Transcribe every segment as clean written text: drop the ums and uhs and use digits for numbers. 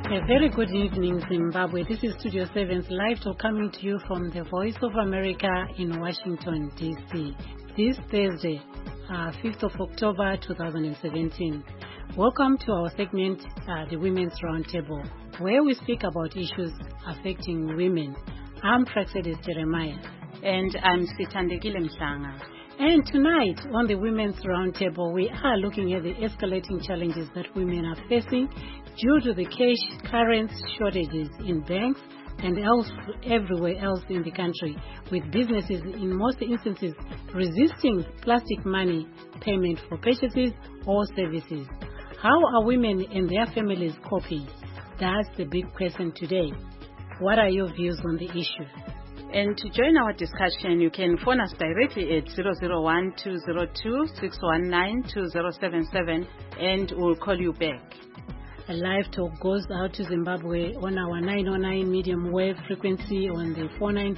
A very good evening, Zimbabwe. This is Studio 7's live talk coming to you from the Voice of America in Washington, D.C. This Thursday, 5th of October, 2017. Welcome to our segment, the Women's Roundtable, where we speak about issues affecting women. I'm Praxedis Jeremiah. And I'm Sithandekile Mhlanga. And tonight on the Women's Roundtable, we are looking at the escalating challenges that women are facing due to the cash currency shortages in banks and everywhere else in the country, with businesses in most instances resisting plastic money payment for purchases or services. How are women and their families coping? That's the big question today. What are your views on the issue? And to join our discussion, you can phone us directly at 001-202-619-2077 and we'll call you back. A live talk goes out to Zimbabwe on our 909 medium wave frequency on the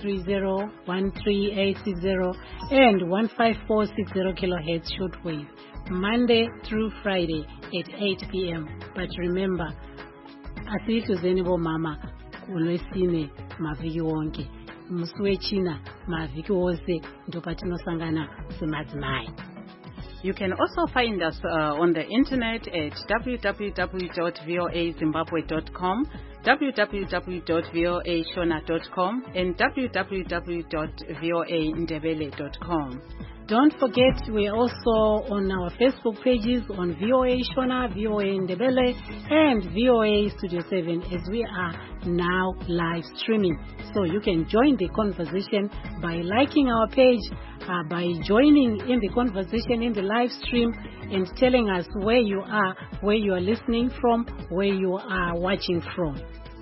4930-13860 and 15460 kilohertz shortwave, Monday through Friday at 8 p.m. But remember, asituzeni bomama kulwesine maviki wonke. Muswechina maviki wose ndopatinosangana semadzimai. You can also find us on the internet at www.voazimbabwe.com, www.voashona.com, and www.voandebele.com. Don't forget, we're also on our Facebook pages on VOA Shona, VOA Ndebele, and VOA Studio 7 as we are now live streaming. So you can join the conversation by liking our page, by joining in the conversation in the live stream and telling us where you are listening from, where you are watching from.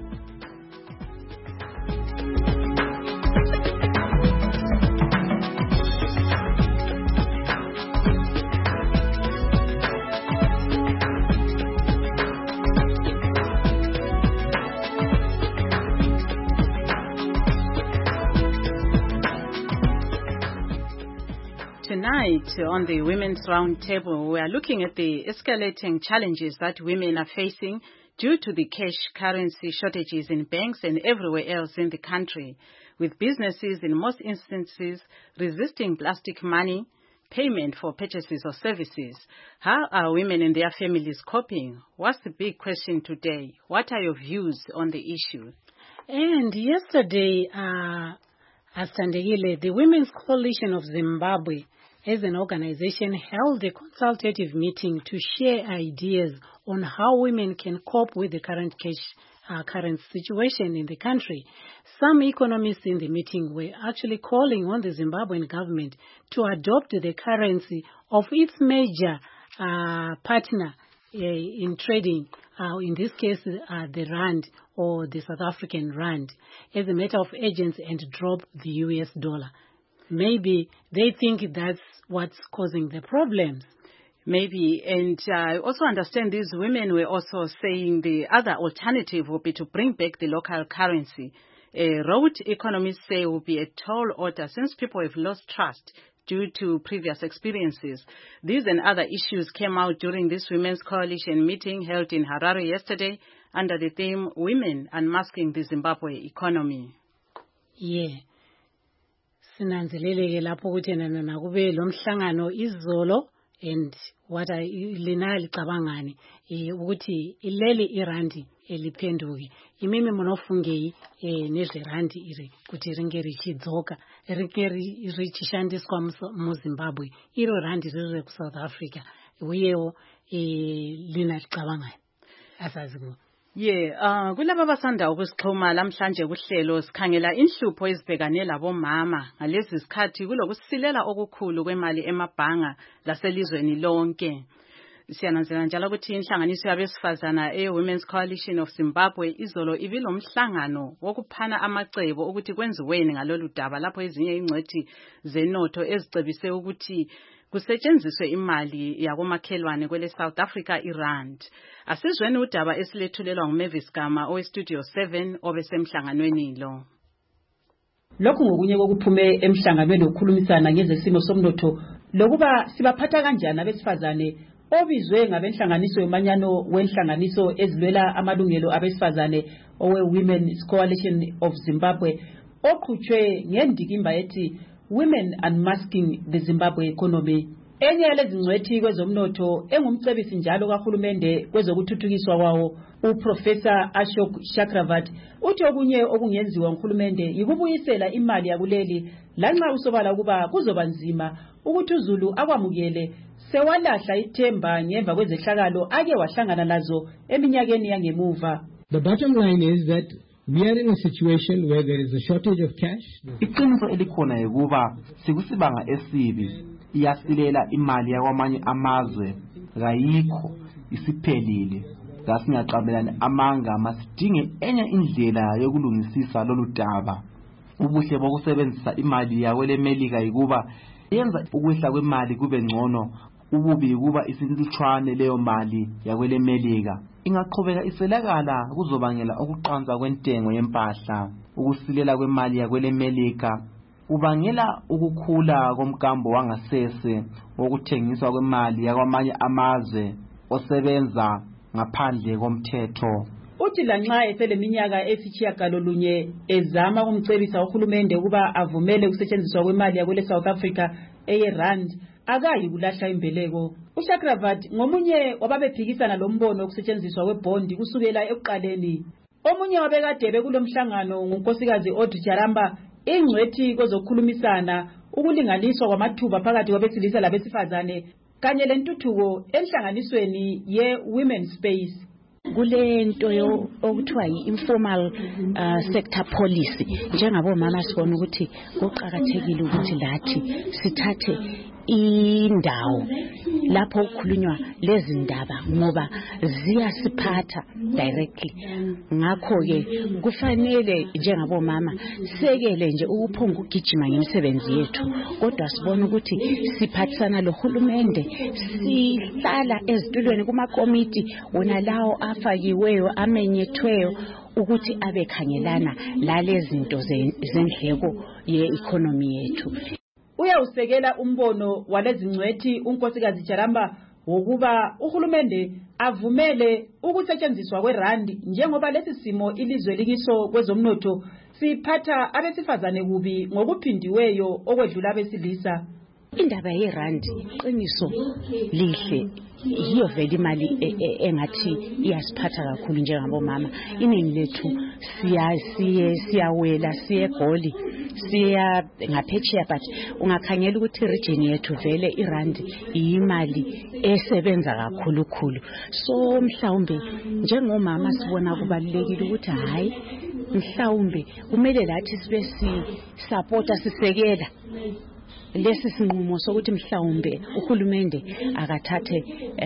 Tonight on the Women's Roundtable, we are looking at the escalating challenges that women are facing due to the cash currency shortages in banks and everywhere else in the country, with businesses in most instances resisting plastic money payment for purchases or services. How are women and their families coping? What's the big question today? What are your views on the issue? And yesterday, Asandegile, the Women's Coalition of Zimbabwe, as an organization, held a consultative meeting to share ideas on how women can cope with the current current situation in the country. Some economists in the meeting were actually calling on the Zimbabwean government to adopt the currency of its major partner in trading, in this case the Rand or the South African Rand, as a matter of urgency and drop the US dollar. Maybe they think that's what's causing the problems. Maybe, and I also understand these women were also saying the other alternative would be to bring back the local currency. Road economists say will be a tall order since people have lost trust due to previous experiences. These and other issues came out during this Women's Coalition meeting held in Harare yesterday under the theme Women Unmasking the Zimbabwe Economy. Yeah. Sinanzeleleke lapho ukuthi nakube lo mhlangano izolo and what lina licabangani ukuthi ileli irandi eliphenduke imimi monofungei nezverandi iri kuti ringe richidzoka ringe richishandiswa muZimbabwe iro randi riri kuSouth Africa uyewo lina licabangani asaziku. Yeah, kulaba basanda ukusixhuma lamhlanje kuhlelo sikhangela inhlupho ezibhekane labomama ngalezi sikhathi kulokusilela okukhulu kwemali emabhanga laselizweni lonke. Siyananzela njalo ukuthi inhlanganiso yabesifazana Women's Coalition of Zimbabwe izolo ibilomhlangano wokuphana amacebo ukuthi kwenziweni ngalolu daba lapho ezinye ingcwethi zenotho ezicebise ukuthi kusetshenziswe imali yakomakhelwane kwele South Africa iRand. Asizweni udaba esilethulelwa nguMavis Gama oweStudio 7 obesemhlanganweni lo. Lokhu ngokunye kokuphume emhlanganweni okhulumisana ngezesimo somnotho lokuba sibaphatha kanjani abesifazane obizwe ngabenhlanganiso yomanyano wenhlanganiso ezilwela amalungelo abesifazane owe-Women's Coalition of Zimbabwe oqhutshwe ngendikimba ethi Women Unmasking the Zimbabwe Economy. Enye yalezingcwethi kwezomnotho engumcebisi njalo kahulumende kwezokuthuthukiswa kwawo uProfessor Ashok Chakravarty uthi okunye okungenziwa nguhulumende yikubuyisela imali yakuleli lanxa usobala kuba kuzoba nzima ukuthi uZulu akwamukele sewalahla ithemba ngemva kwezehlakalo ake wahlangana nazo eminyakeni yangemuva. The bottom line is that we are in a situation where there is a shortage of cash. Iqiniso elikhona yikuba sikusibanga esibi iyasilela imali yakwamanye amazwe kayikho isiphelile ngasingaqabelana amanga masidinge enye indlela yokulungisisa lolu daba. Ubuhle bokusebenzisa imali yakwele Melika yikuba yenza ukwehla kwemali kube ngcono, ububi kuba isintutshwane leyo mali yakwele Melika ingaqhubeka iselakala kuzobangela ukuqansa kwentengo yempahla. Ukusilela kwemali yakwele Melika ubangela ukukhula komkambo wangasese wokuthengiswa kwemali yakwamanye amazwe osebenza ngaphandle komthetho. Uthi lanxa eseleminyaka esitshiyagalolunye ezama ukumcebisa uhulumende ukuba avumele ukusetshenziswa kwemali yakwele South Africa eye-rand akayi kulahla imbeleko. uChakravarty ngomunye wababephikisana lombono okusetshenziswa kwebondi kusukela ekuqaleni. Omunye wabekade bekulomhlangano ngunkosikazi Audrey Jaramba ingcwethi kwezokukhulumisana ukulinganiswa kwamathuba phakathi kwabesilisa labesifazane kanye lentuthuko enhlanganisweni ye-Women Space. Kulento okuthiwa yi-informal sector policy njengabomama sibona ukuthi kuqhakathekile ukuthi lathi sithathe indawo lapho kukhulunywa lezi ndaba ngoba ziyasiphatha directly. Ngakho ke kufanele njengabomama sekele nje ukuphonga ugijima ngemisebenzi yethu kodwa sibona ukuthi siphathisana lohulumende sihlala ezitulweni kumakomiti wona lawo afakiweyo amenyethweyo ukuthi abekhangelana lalezinto zendleko ye-economy yethu. Uyawusekela umbono walezingcwethi unkosikazi Jaramba wokuba uhulumende avumele ukusetshenziswa kwerandi njengoba lesi simo ilizwe likiso kwezomnotho siphatha abesifazane kubi ngokuphindiweyo okwedlula abesilisa. Indaba yerandi iqiniso lihle yiyo vele imali engathi iyasiphatha kakhulu njengabomama. Iningi lethu siyawela siyegoli siya ngaphetsheya but ungakhangela ukuthi region yethu vele irandi imali esebenza kakhulu khulu. So mhlawumbe njengomama sibona kubalulekile ukuthi hayi mhlawumbe kumele lathi sibe supporta sisekela lesi sinqumo sokuthi mhlawumbe uhulumende akathathe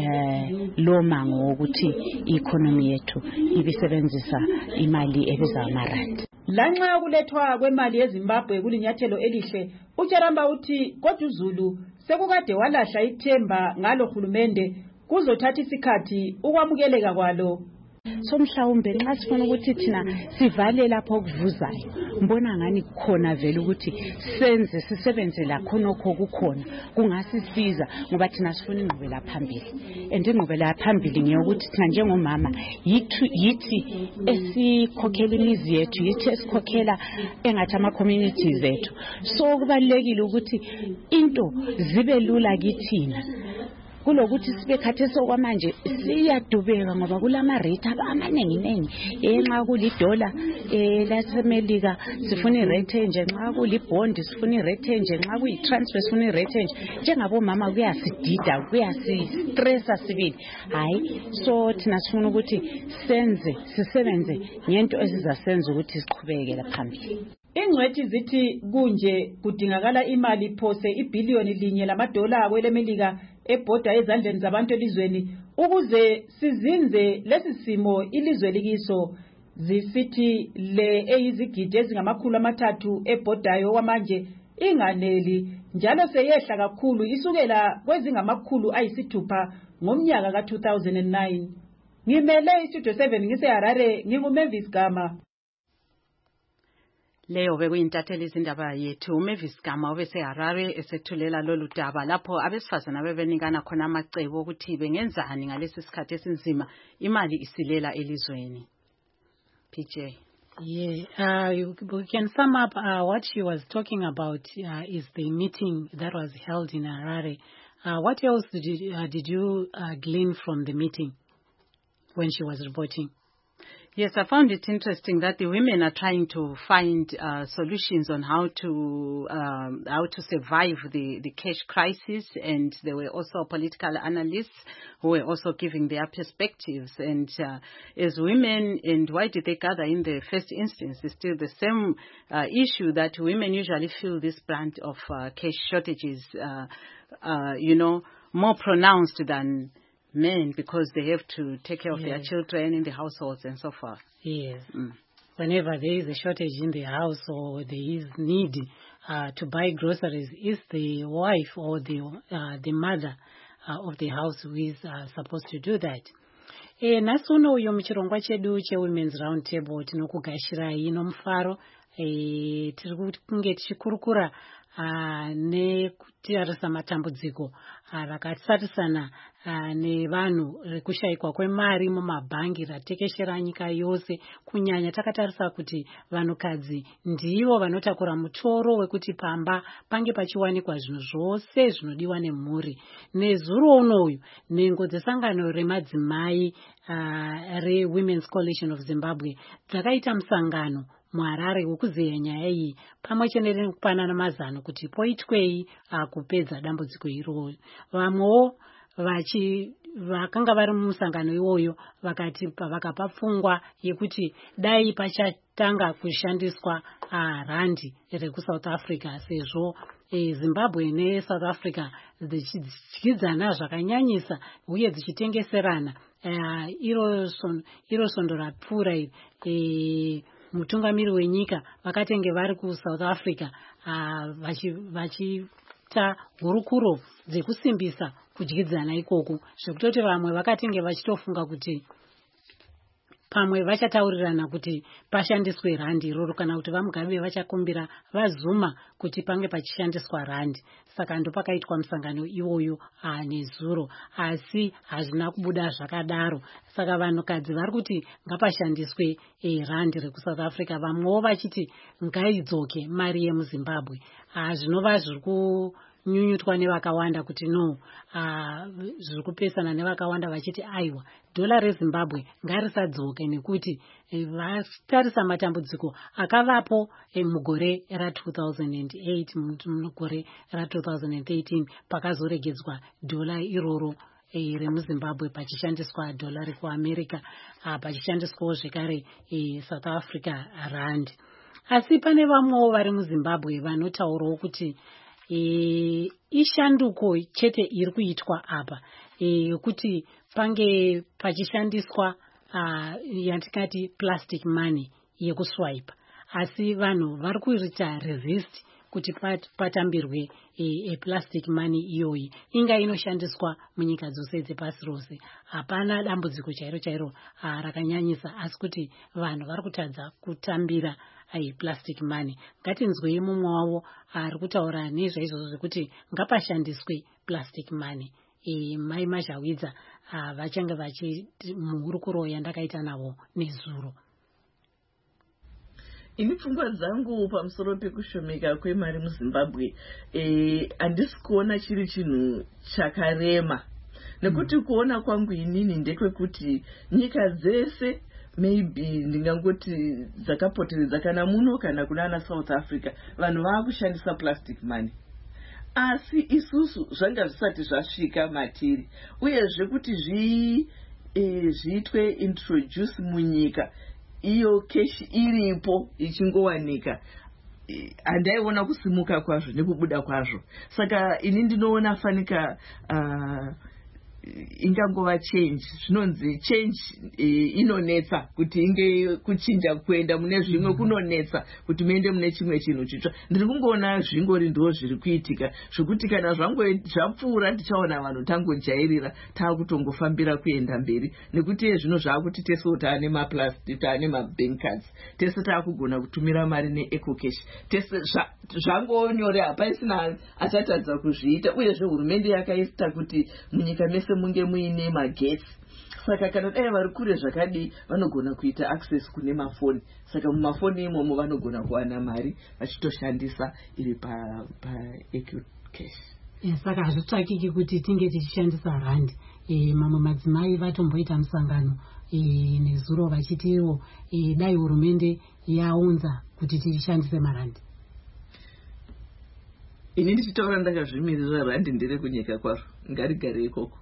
lo mango wokuthi i-economy yethu ibisebenzisa imali ebiza amarandi. Lanxa kulethwa kwemali yeZimbabwe kulinyathelo elihle, uJaramba uthi kodwa uZulu sekukade walahla ithemba ngalo hulumende kuzothatha isikhathi ukwamukeleka kwalo. So mhlawumbe nxa sifuna ukuthi thina sivale lapho kuvuzayo mbona ngani kukhona vele ukuthi senze sisebenze la khonokho kukhona kungasisiza ngoba thina sifuna ingqubela phambili and ingqubela phambili ngeyokuthi thina njengomama yithi esikhokhela imizi yethu yithi esikhokhela engathi ama communities ethu. So kubalekile ukuthi into zibe lula kithina kulokuthi sibe khathesi okwamanje siyadubeka ngoba kulama rate amaningi nxa kulidola lasemelika sifuna irate enje, nxa kulibond sifuna irate enje, nxa kuyitransfer sifuna irate enje. Njengabomama kuyasidida kuyasistressa sibili hayi. So thina sifuna ukuthi sisebenze ngento ezizasenza ukuthi siqhubeke la phambili. Ingcwethi zithi kunje kudingakala imali phose ibhiliyoni $1 kwelemelika ebhoda ezandleni zabantu elizweni ukuze sizinze lesi simo ilizwe likiso. Zisithi le eyizigidi ezingama300 ebhodayo kwamanje inganeli njalo seyehla kakhulu isukela kwezingama600 ngomnyaka ka2009. Ngimele istudio 7 ngise Harare, nginguMavis Gama. Leyo bekuyintatheli izindaba yethu uMavis Gama obeseHarare esethulela lolu daba lapho abesifazana bebenikana khona amacebo ukuthi bengenzani ngalesi sikhathi esinzima imali isilela elizweni. PJ. Yeah, we can sum up what she was talking about is the meeting that was held in Harare. What else did you glean from the meeting when she was reporting? Yes, I found it interesting that the women are trying to find solutions on how to survive the cash crisis, and there were also political analysts who were also giving their perspectives. And as women, and why did they gather in the first instance? It's still the same issue that women usually feel this brunt of cash shortages, more pronounced than men, because they have to take care of their children in the households and so forth. Yes. Whenever there is a shortage in the house or there is need to buy groceries, it's the wife or the mother of the house who is supposed to do that. Nasuno uyo muchirongwa chedu che-Women's Round Table tinokugashirai nomufaro tiri kunge tichikurukura nekutarisa matambudziko rakasarisana nevanhu rekushayikwa kwemari mumabhangi ratekeshera nyika yose, kunyanya takatarisa kuti vanhukadzi ndivo vanotakura mutoro wekuti pamba pange pachiwanikwa zvinhu zvose zvinodiwa nemhuri. Nezuro unoyu nhengo dzesangano remadzimai reWomen's Coalition of Zimbabwe dzakaita musangano muHarare wekuzeya nyaya iyi pamwe chete nekupanana mazano kuti poitwei kupedza dambudziko iroro. Vamwewo vakanga vari mumusangano iwoyo vakapa pfungwa yekuti dai pachatanga kushandiswa randi rekuSouth Africa, sezvo Zimbabwe neSouth Africa dzichidyidzana zvakanyanyisa uye dzichitengeserana. Iro svondo rapfuura mutungamiri wenyika vakatenge vari kuSouth Africa vachiita hurukuro dzekusimbisa kudyidzana ikoko, zvekutoti vamwe vakatenge vachitofunga kuti pamwe vachataurirana kuti pashandiswe randi iroro, kana kuti vamugabe vachakumbira vazuma kuti pange pachishandiswa randi. Saka ndo pakaitwa musangano iwoyo nezuro, asi hazvina kubuda zvakadaro. Saka vanhukadzi vari kuti ngapashandiswe randi rekuSouth Africa, vamwewo vachiti ngaidzoke mari yemuZimbabwe. Zvinova zviri kunyunyutwa nevakawanda kuti no, zviri kupesana nevakawanda vachiti aiwa, dhola reZimbabwe ngarisadzoke nekuti vatarisa matambudziko akavapo mugore ra2008 mugore ra2013 pakazoregedzwa dhola iroro remuZimbabwe pachishandiswa dhola rekuAmerica, pachishandiswawo zvekare South Africa rand. Asi pane vamwewo vari muZimbabwe vanotaurawo kuti ishanduko chete iri kuitwa apa kuti pange pachishandiswa yatikati plastic money yekuswipe, asi vanhu vari kuita resist kuti patambirwe plastic money iyoyi inga inoshandiswa munyika dzose dzepasi rose. Hapana dambudziko chairo rakanyanyisa, asi kuti vanhu vari kutadza kutambira plastic money. Ngatinzwei mumwe wavo ari kutaura nezvaizvozvo zvekuti ngapashandiswe plastic money. Mai Mazhawidza vachange muhurukuro yandakaita navo nezuro. Ini pfungwa dzangu pamusoro pekushomeka kwemari muZimbabwe handisi kuona chiri chinhu chakarema, nekuti kuona kwangu inini ndekwekuti nyika dzese maybe ndingangoti dzakapoteredza kana muno kana kunana South Africa vanhu vakushandisa plastic money, asi isusu zvanga zvisati zvasvika matiri, uyezve kuti zviitwe introduce munyika iyo keshi iripo ichingowanika, handaiona kusimuka kwazvo nekubuda kwazvo. Saka ini ndinoona fanika ingangova change. Zvinonzi change inonetsa kuti inge kuchinja kuenda mune zvimwe kunonetsa kuti muende mune chimwe chinhu chitsva. Ndiri kungoona zvingori ndo zviri kuitika zvokuti kana zvapfuura tichaona vanhu tangojairira taakutongofambira kuenda mberi nekuti zvinhu zvaakuti tesewo taane maplastic taane mabank cards tese taakugona kutumira mari neecocash tese zvangonyore hapaisina achatadza kuzviita. Uyezve hurumende yakaita kuti munyika mese munge muine magetsi. Saka kana dai vari kure zvakadi vanogona kuita access kune mafoni. Saka mumafoni imomo vanogona kuwana mari vachitoshandisa iri paEcocash. Saka hazvitsvakiki kuti tinge tichishandisa rand. Mamwe madzimai vatomboita musangano nezuro vachitiwo dai hurumende yaunza kuti tishandise marandi. Ini ndichitaura ndakazvimirira randi ndere kunyika kwaro ngarigare ikoko.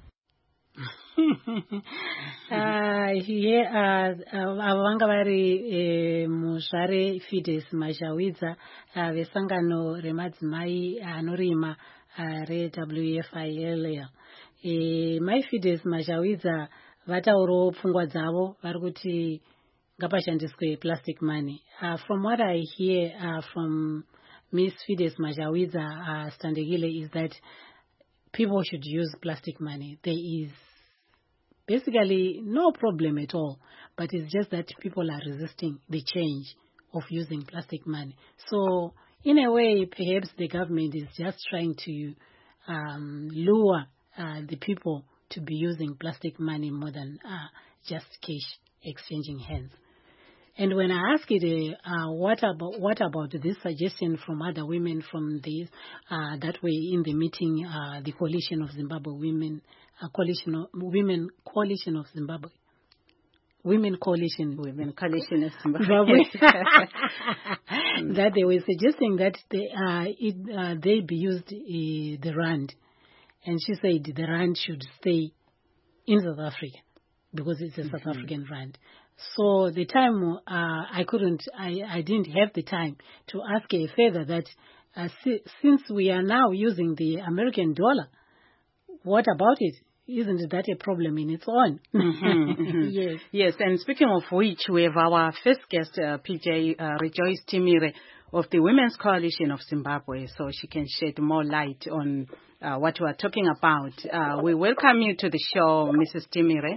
Avo vanga vari muzvare Fides Mashawidza vesangano remadzimai anorima reWFIL. Mai Fides Mashawidza vataurawo pfungwa dzavo vari kuti ngapashandiswe plastic money. From what I hear from Miss Fides Mashawidza Standekile is that people should use plastic money. There is basically no problem at all, but it's just that people are resisting the change of using plastic money. So in a way, perhaps the government is just trying to lure the people to be using plastic money more than just cash exchanging hands. And when I asked it, what about this suggestion from other women from this that were in the meeting, the Coalition of Zimbabwe Women, Coalition of Zimbabwe, Women Coalition of Zimbabwe, that they were suggesting that they be used the rand, and she said the rand should stay in South Africa because it's a South African rand. So the time I didn't have the time to ask her further that since we are now using the American dollar, what about it? Isn't that a problem in its own? Yes. Yes, and speaking of which, we have our first guest, PJ Rejoice Timire of the Women's Coalition of Zimbabwe, so she can shed more light on what we are talking about. We welcome you to the show, Mrs. Timire.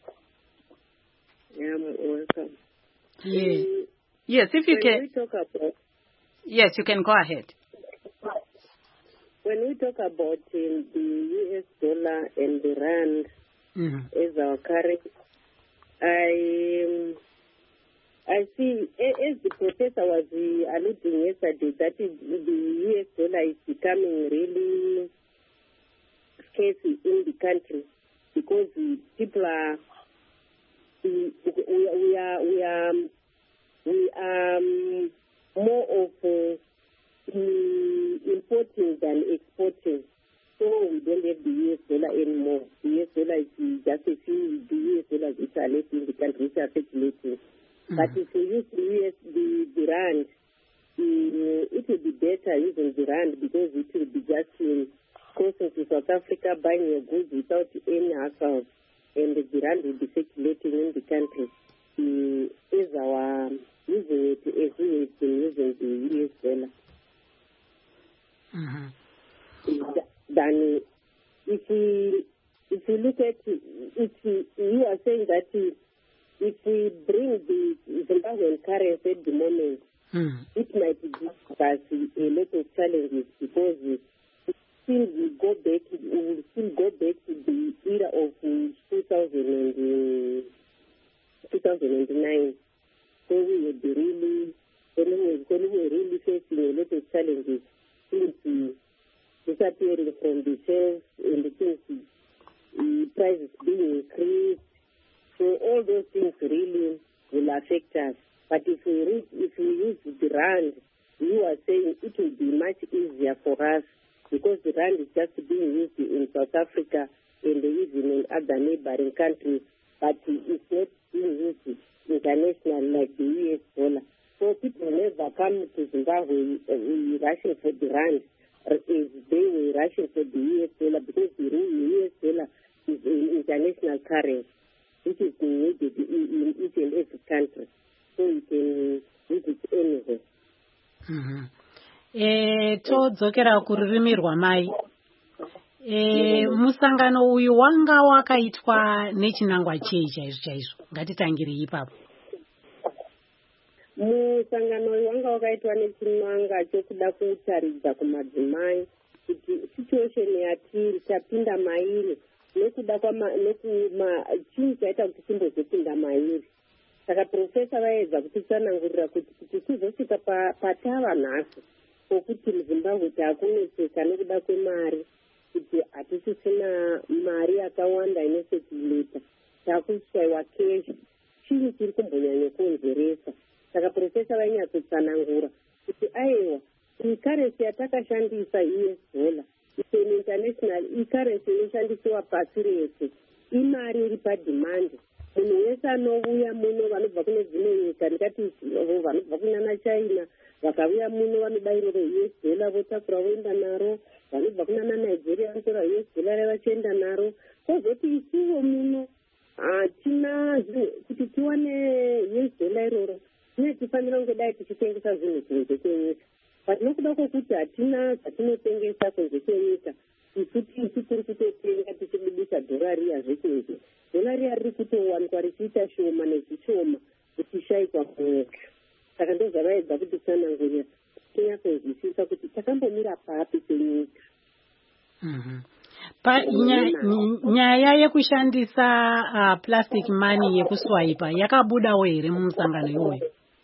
Welcome. Yes. Yes, if you can. Yes, you can go ahead. When we talk about the US dollar and the rand as our currency, I see, as the professor was alluding yesterday, that the US dollar is becoming really scarce in the country because people are. We are more of importing than exporting, so we don't have the US dollar anymore. The US dollar is just a few US dollars which are left in the country, which are circulating. But if you use the rand, it will be better using the rand because it will be just crossing to South Africa, buying your goods without any hassle. And the rand will be circulating in the country as our using it as we have been using the US dollar. Then if you look at it, you are saying that if we bring the Zimbabwean currency at the moment, it might give us a lot of challenges because we will still go back to the era of 2009. So we would be really, when we were really facing a lot of challenges, things disappearing from the shelves and the things, prices being increased. So all those things really will affect us. But if we use the rand, you are saying it will be much easier for us because the rand is just being used in South Africa and even in other neighboring countries, but it's not being used international like the US dollar. So people never come to Zimbabwe rushing for the rand as they were rushing for the US dollar because the US dollar international currency, which is needed in each and every country. So you can use it anywhere. Todzokera kuririmi rwamai. Musangano uyu wanga wakaitwa nechinangwa chei chaizvo ngatitangire ipapo. Musangano uyu wanga wakaitwa nechinangwa chokuda kutaridza kumadzimai kuti situation yatiri tapinda mairi nekuda chinhu chaita kuti timbozopinda mairi. Saka profesa vaedza kutitsanangurira kuti tizosvika patava nhasi pokuti muzimbabwe takunetseka nekuda kwemari, kuti hatisisina mari yakawanda inosekuleta, takushayiwa keshi, chii chiri kumbonyanya kukonzeresa. Saka profesa vainyatsotsanangura kuti aiwa ikarensi yatakashandisa US dollar isen international ikarensi inoshandisiwa pasi rese, imari iri padhimandi. Munhu wese anouya muno vanobva kune dzimwe nyika, ndikati vanobva kunana China vakauya muno vanobayirwa US dollar votakura voenda naro, vanobva kunana Nigeria vanotora US dollar vachienda naro. Kozoti isiwo muno hatina kuti tiwane US dollar iroro tifanira kunge dai tichitengesa zvinhu kunze kwenyika, but nokuda kwokuti hatina zvatinotengesa kunze kwenyika, isu tiri kutotenga tichibudisa dhorari yazvekunze. Dhorari riri kutowanikwa richiita shoma nezvishoma kuchishayikwa munyika. Saka ndozvavaedza kuti tsanangurira tinyatsonzwisisa kuti takambomira papi penyika. Nyaya yekushandisa plastic money yekuswaipa yakabudawo here mumusangano iwoyo?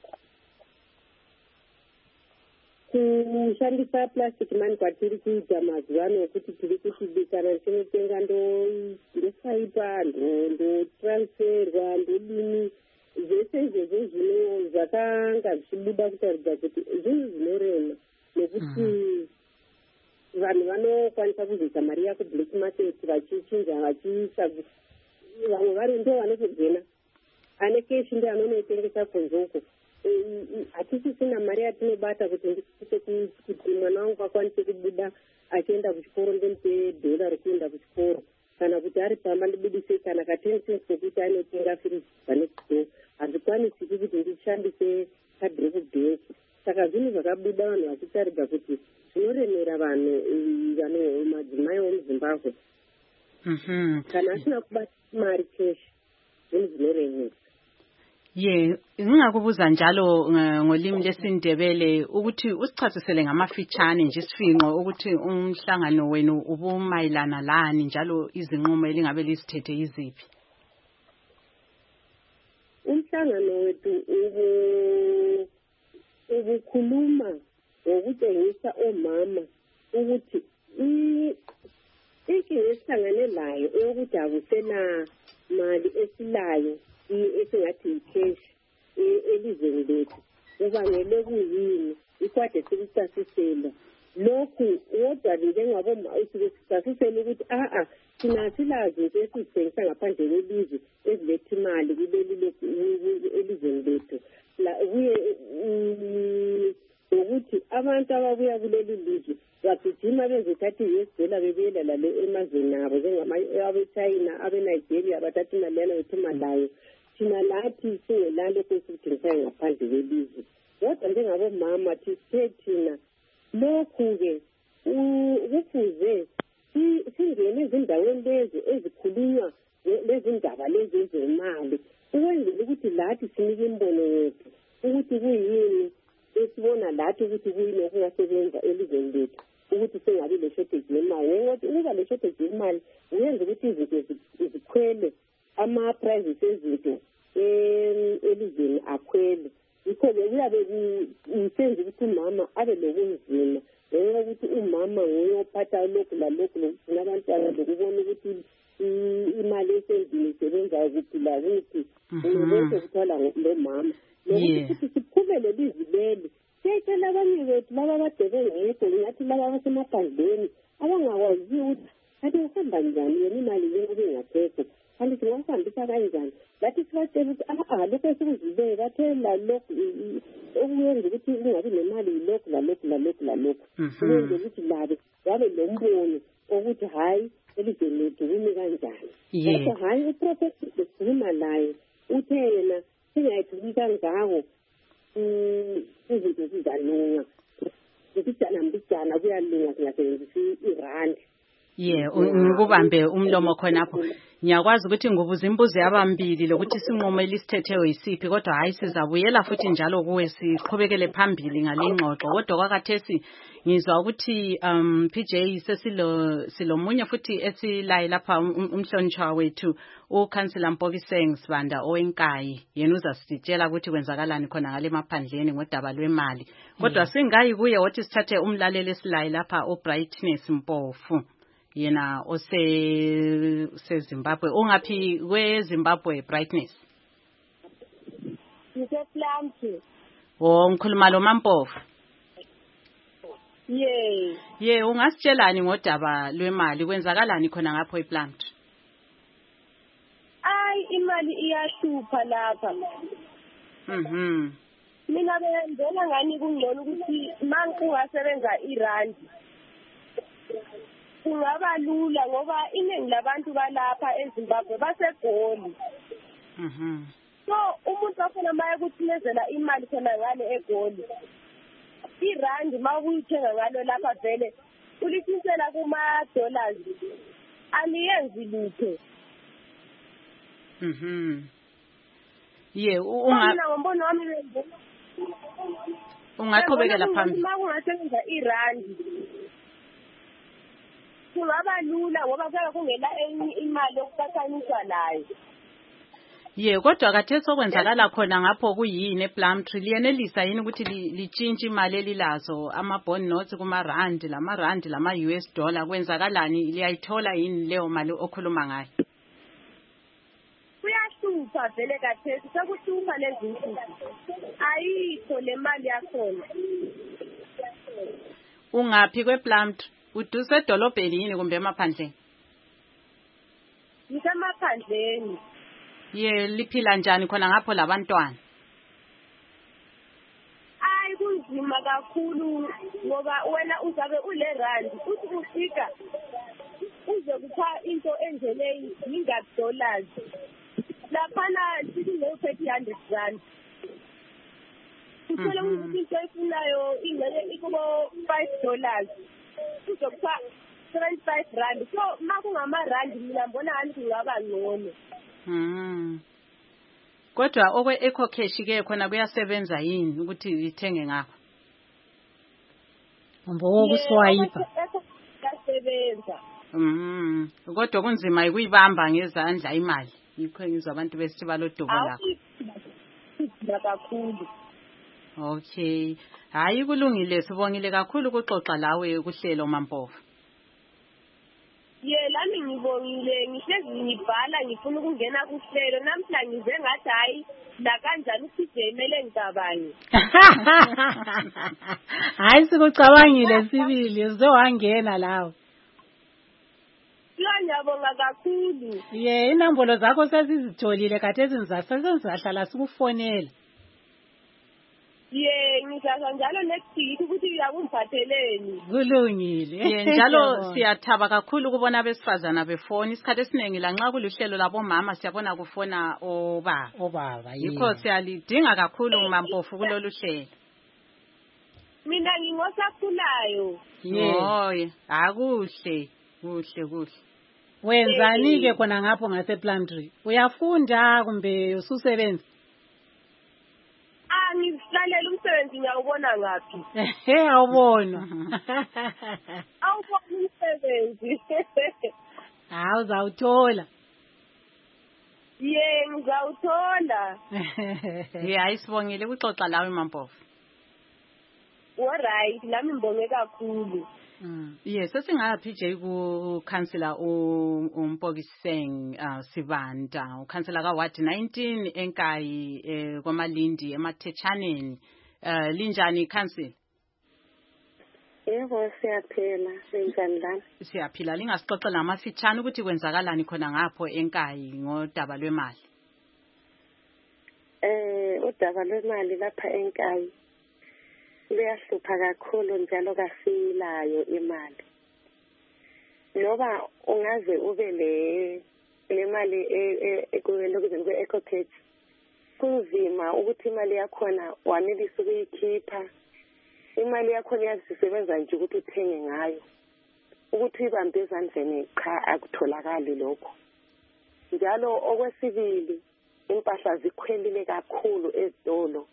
Kushandisa plastic money kwatiri kuita mazuva ano okuti tiri kuti kana tinotenga ndoswaipa ndotransferwa ndodini, zvese izvozvo zvino zvakanga zvichibuda kutaridza kuti zvinhu zvinorema, nekuti vanhu vanokwanisa kuzoisa mari yako black market vachichinja vachiisa, vamwe vari ndo vanotogena ane keshi ndi anonoitengesa kunzoko. Hatisisina mari yatinobata kuti kuti mwana wangu akwanise kubuda achienda kuchikoro ndomupe dhola rekuenda kuchikoro, kana kuti ari pamba ndibudise kana ka 10 cents kokuti anotenga firiji pane chitoro. Hazvikwanisiki kuti ndishandise khadhi rekubhenki. Saka zvinhu zvakabuda vanhu vachitaridza kuti zvinoremera vanhu madzimai womuzimbabwe. Kana asina kubata mari keshi zvinhu zvinoremera. Ngingakubuza njalo ngolimi lesindebele ukuthi usichasisele ngamafitshane nje isifinqo ukuthi umhlangano wenu ubumayilana lani njalo izinqumo elingabe lisithethe yiziphi? Umhlangano wethu ubukhuluma ngokutshengisa omama ukuthi inkinga esihlangane layo eyokuthi akusena mali esilayo esingathi yikheshi elizweni lethu kubangele kuyini, ikwade sikuchasisela lokhu kodwa njengaboma sikuchasisela ukuthi thina silazi into esizithengisa ngaphandle kwelizwe eziletha imali kuleli elizweni lethu. Ukuthi abantu ababuya kuleli lizwe bagijima bezothatha i-US dollar bebuyela lale emazweni abo njengamabe-China, abe-Nigeria bathatha imali yana bethu malayo. Thina lathi singelalo kwesithengisayo ngaphandle kwelizwe. Kodwa njengabomama sithe thina lokhu-ke kufuze singene ezindaweni lezi ezikhulunywa lezi ndaba lezi ezemali, ukwenzela ukuthi lathi sinike imbono yethu ukuthi kuyini esibona lathi ukuthi kuyini okungasebenza elizweni lethu, ukuthi singabi le-shortage yemali. Ngokuthi ukuba le-shortage yemali kuyenza ukuthi izinto zikhwele, ama-prices ezinto elizweni akhwele. Yikho-ke kuyabe kusenza ukuthi umama abe nobunzima, ngenxa yokuthi umama nguye ophatha lokhu lalokhu lokugcina abantwana lokubona ukuthi imali esendlini isebenza kuphi lakuphi, konke kuthwala lo mama. Nokuthi siphumele lizwi leli siyayitshela abanye bethu laba abade bengekho, ngathi laba abasemaphandleni abangakwaziyo ukuthi kanti kuhamba njani yena imali njengoba ingasekho, kanti singahambisa kanjani. Lathi sibatshela ukuthi lokhu esikuzibeke bathela lokhu okuyenza ukuthi kungabi nemali yilokhu lalokhu lalokhu lalokhu, kuyenza ukuthi labo babe nombono ukuthi hayi elizweni lethu kumi kanjani. kodwa hayi uprofessor ukhuluma laye uthe yena singayithuli kangako izinto zizalunga mbijana kuyalunga singasebenzisi irandi. Ngikubambe umlomo khonapho. Ngiyakwazi ukuthi ngibuza imbuzo yabambili lokuthi sinqumo elisithethe yisiphi kodwa hayi sizabuyela futhi njalo kuwe siqhubekele phambili ngalengxoxo kodwa kwakathesi ngizwa ukuthi PJ silomunye futhi esilaye lapha umhlonishwa wethu uCouncillor Mpokiseng Sibanda owenkayi yena uzasitshela ukuthi kwenzakalani khona ngale maphandleni ngodaba lwemali kodwa singayi kuye wathi sithathe umlaleli esilaye lapha uBrightness Mpofu yena seZimbabwe ungaphi kweZimbabwe Brightness ngisePlamtree ngikhuluma lo Mampofu ungasitshelani ngodaba lwemali kwenzakalani khona ngapho ePlamtree imali iyahlupha lapha mina bengena ngani kungcono ukuthi mangikungasebenza irandi kungaba lula ngoba iningi labantu balapha eZimbabwe basegoli so umuntu afuna maye ukuthimezela imali khona ngale egoli irandi mawuyithenga ngalo lapha vele ulithinisela kuma-dollars aliyenzi lutho ngombono wami ungaqhubekela phambili makungasebenza irandi kungaba lula ngoba kuyabe kungela enye imali yokuqhathaniswa layo kodwa kathesi okwenzakala khona ngapho kuyini ePlumtree liyenelisa yini ukuthi litshintshe imali elilazo ama-bond notes kuma-rand lama-rand lama-US dollar kwenzakalani liyayithola yini leyo mali okhuluma ngayo kuyahlupha vele kathesi sekuhlupha lezi nsuku ayikho le mali yakhona ungaphi kwePlumtree uduse edolobheni yini kumbe emaphandleni ngisemaphandleni liphila njani khona ngapho labantwana kunzima kakhulu ngoba wena uzabe ulerandi uthi ufika uze kuthiwa into enjeleyi $100 laphana sithi ngeyo-30 rand uthole ukuthi into efunayo ingxenye ikubo-$5 uzokuthiwa 75 rand so ma kungamarandi mina mbona ngani kungaba ngcono kodwa okwe-eco cash ke khona kuyasebenza yini ukuthi ithenge ngapha ngokuswayipa kuyasebenza kodwa kunzima ukuyibamba ngezandla imali yikho ngizwa abantu besithi balodubo lakho kakhulu okay hayi kulungile sibongile kakhulu ukuxoxa lawe kuhlelo Mampofu lami ngibongile ngihlezi ngibhala ngifuna ukungena kuhlelo namhla ngize ngathi hayi la kanjani uPJ emele ngicabange hayi sikucabangile sibili uzowangena lawo ngiyabonga kakhulu inombolo zakho sesizitholile khathesi sizahlala sikufonela ngizasho njalo next week ukuthi uyakungiphatheleni kulungile njalo siyathaba kakhulu ukubona abesifazana befona isikhathi esiningi lanxa kuluhlelo labomama siyabona kufona obaba yikho siyalidinga kakhulu Mampofu kulolu hlelo mina ngingosakhulayo kuhle wenzani ke khona ngapho ngasePlumtree uyafunda kumbe ususebenza ngihlalela umsebenzi ngiyawubona ngaphi awubona awubona umsebenzi uzawuthola ngizawuthola hayi sibongile ukuxoxa lawe Mampofu alright nami ngibonge kakhulu sesingaphi nje kuCouncillor uMpokiseng Sibanda uCouncillor kaWard 19 enkayi kwamalindi emathetshaneni linjani Councillor yebo siyaphila linjani lana siyaphila lingasixoxela amafitshane ukuthi kwenzakalani khona ngapho enkayi ngodaba lwemali udaba lwemali lapha enkayi luyahlupha kakhulu njalo kasilayo imali ngoba ungaze ube le mali ekulokuzeni kwe-EcoCash kunzima ukuthi imali yakhona wanelisa ukuyikhipha. Imali yakhona iyazisebenza nje ukuthi uthenge ngayo. Ukuthi ibambe ezandleni cha akutholakali lokho. Njalo okwesibili impahla zikhwelile kakhulu ezitolo.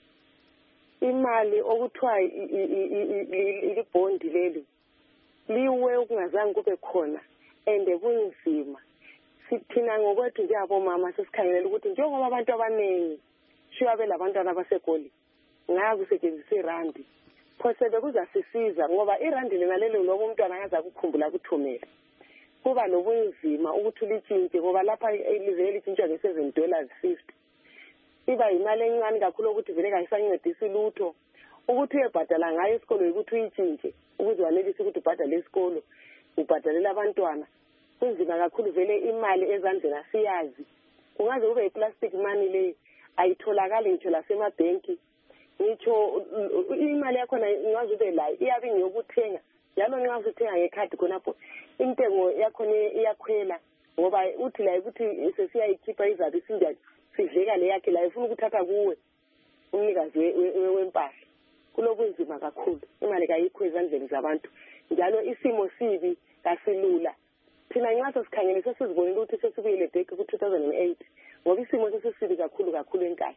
Imali okuthiwa ilibhondi leli liwe ukungazange kube khona ende kunzima. Sithina ngokwethu njengabomama sesikhangelela ukuthi njengoba abantu abaningi shiya belabantwana abasegoli ngakusetshenziswa irandi phose bekuzasisiza ngoba irandi lena lelo lobo umntwana akaza kukhumbula kuthumela kuba nobunzima ukuthi ulitshintshe ngoba lapha ilivele litshintshwa nge$7.50 iba imali encane kakhulu ukuthi vele kayisancedisi lutho ukuthi uyebhadala ngayo esikolweni ukuthi uyitshintshe ukuze wanelise ukuthi ubhadale isikolo ubhadalela abantwana kunzima kakhulu vele imali ezandleni asiyazi kungaze kube yiplastic money le ayitholakali ngitsho lasemabhenki ngitsho imali yakhona ingaze ube la iyabe ngiyokuthenga njalo nxa usuthenga ngekhadi khonapho intengo yakhona iyakhwela ngoba uthi la ukuthi sesiyayikhipha izabe isinjani sidleka le yakhe la ifuna ukuthatha kuwe umnikazi wempahla kulobunzima kakhulu imali kayikho ezandleni zabantu njalo isimo sibi kasilula thina nxa sikhangele sesizibonile ukuthi sesikuyile back ku-2008 ngoba isimo sesisibi kakhulu enkaya.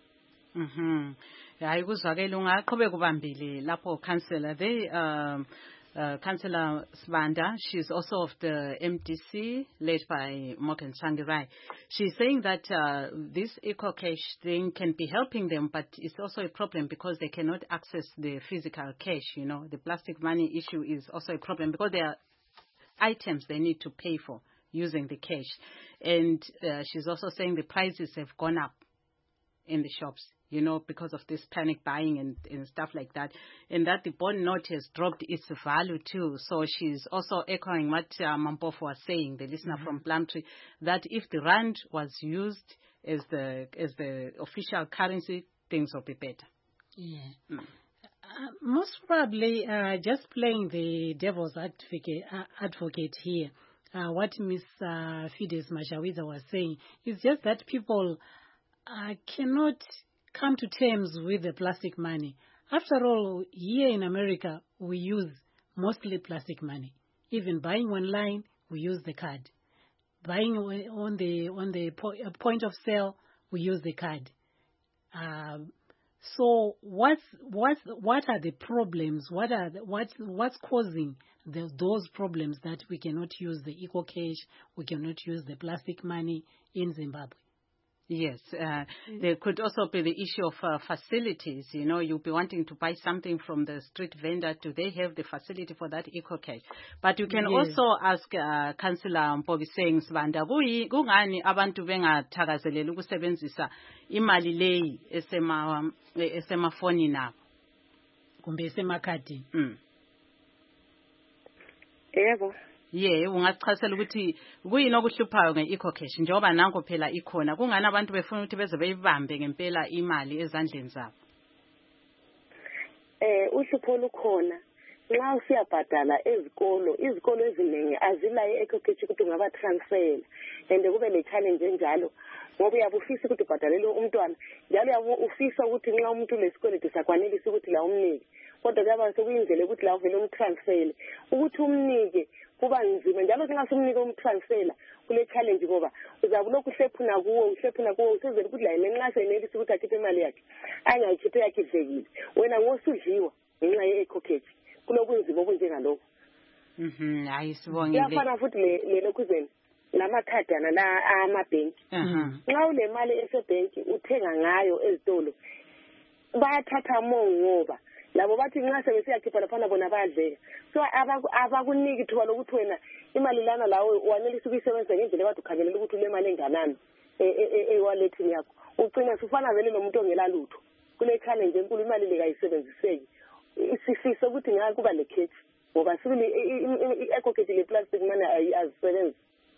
Hayi kuzwakele ungaqhubeka ubambile lapho councillor Councillor Sibanda, she's also of the MDC led by Morgan Changirai. She's saying that this EcoCash thing can be helping them, but it's also a problem because they cannot access the physical cash. You know, the plastic money issue is also a problem because there are items they need to pay for using the cash. And she's also saying the prices have gone up in the shops, you know, because of this panic buying and stuff like that. And that the bond note has dropped its value too. So she's also echoing what Mampofu was saying, the listener from Plumtree, that if the rand was used as the official currency, things will be better. Yeah. Most probably, just playing the devil's advocate here, what Ms. Fides Mashawiza was saying is just that people cannot come to terms with the plastic money. After all, here in America, we use mostly plastic money. Even buying online, we use the card. Buying on the point of sale, we use the card. So what are the problems? What's causing those problems that we cannot use the EcoCash, we cannot use the plastic money in Zimbabwe? Yes, there could also be the issue of facilities. You know, you'll be wanting to buy something from the street vendor. Do they have the facility for that EcoCash? But you can also ask Councillor Mpobiseng Sibanda, kungani abantu bengathakazeleli ukusebenzisa imali leyi esemafoni nabo kumbe esemakhadi? Yebo. Yeah, ungachasela ukuthi kuyini okuhluphayo nge-EcoCash njengoba nanko phela ikhona kungani abantu befuna ukuthi beze beyibambe ngempela imali ezandleni zabo? Uhlupho lukhona nxa usiyabhadala izikolo eziningi azilayo EcoCash ukuthi ungaba transfer and kube le challenge enjalo ngoba uyabufisa ukuthi ubhadalele umntwana njalo uyabufisa ukuthi nxa umuntu lesikweletu sakwanelisa ukuthi la umnike kodwa kuyaba sekuyindlela ukuthi la uvele umtransfer ukuthi umnike kuba nzima njalo singasumnika umtransfer kule challenge ngoba uzabe lokhu uhlephuna kuwo usezele ukuthi la yena nxa senelisa ukuthi akhiphe imali yakhe angayikhiphe yakhe ivekile wena ngosudliwa ngenxa ye-EcoCash kulobunzima obunjengalokho. Hayi sibongile. Kuyafana futhi lelokhuzeni lamakhadana la amabhenki. Nxa unemali esebhenki uthenga ngayo ezitolo bayathatha ngoba labo bathi nxa sebesiyakhipha laphana bona bayadleka so abakuniki ithuba lokuthi wena imali lana lawe wanelisa ukuyisebenzisa ngendlela ekade ukhangelela ukuthi ule mali enganani e-walletini yakho ugcina sufana vele nomuntu ongela lutho kule challenge enkulu imali le kayisebenziseki sifisa ukuthi ngeke kuba le cash ngoba sibili i-EcoCash le plastic money azisebenzi.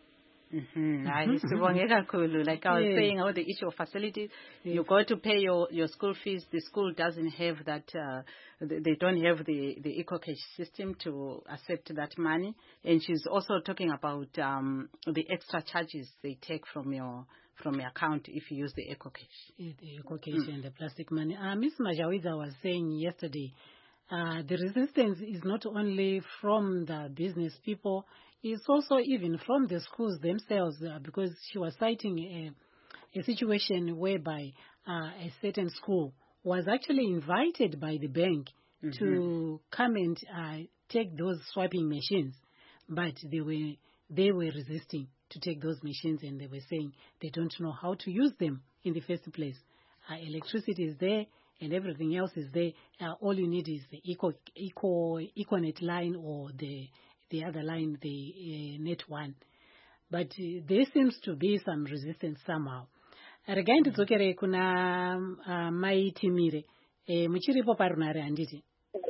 Sibonge kakhulu. Like I was saying, about the issue of facilities, you go to pay your school fees. The school doesn't have that. They don't have the EcoCash system to accept that money. And she's also talking about the extra charges they take from your account if you use the EcoCash. The EcoCash and the plastic money. Ms. Majawida was saying yesterday, the resistance is not only from the business people, it's also even from the schools themselves, because she was citing a situation whereby a certain school was actually invited by the bank to come and take those swiping machines, but they were resisting to take those machines, and they were saying they don't know how to use them in the first place. Electricity is there and everything else is there. All you need is the Econet line or the other line, the net one. But there seems to be some resistance somehow. Regai ndidzokere kuna Mai Timire. Muchiripo parunare handiti?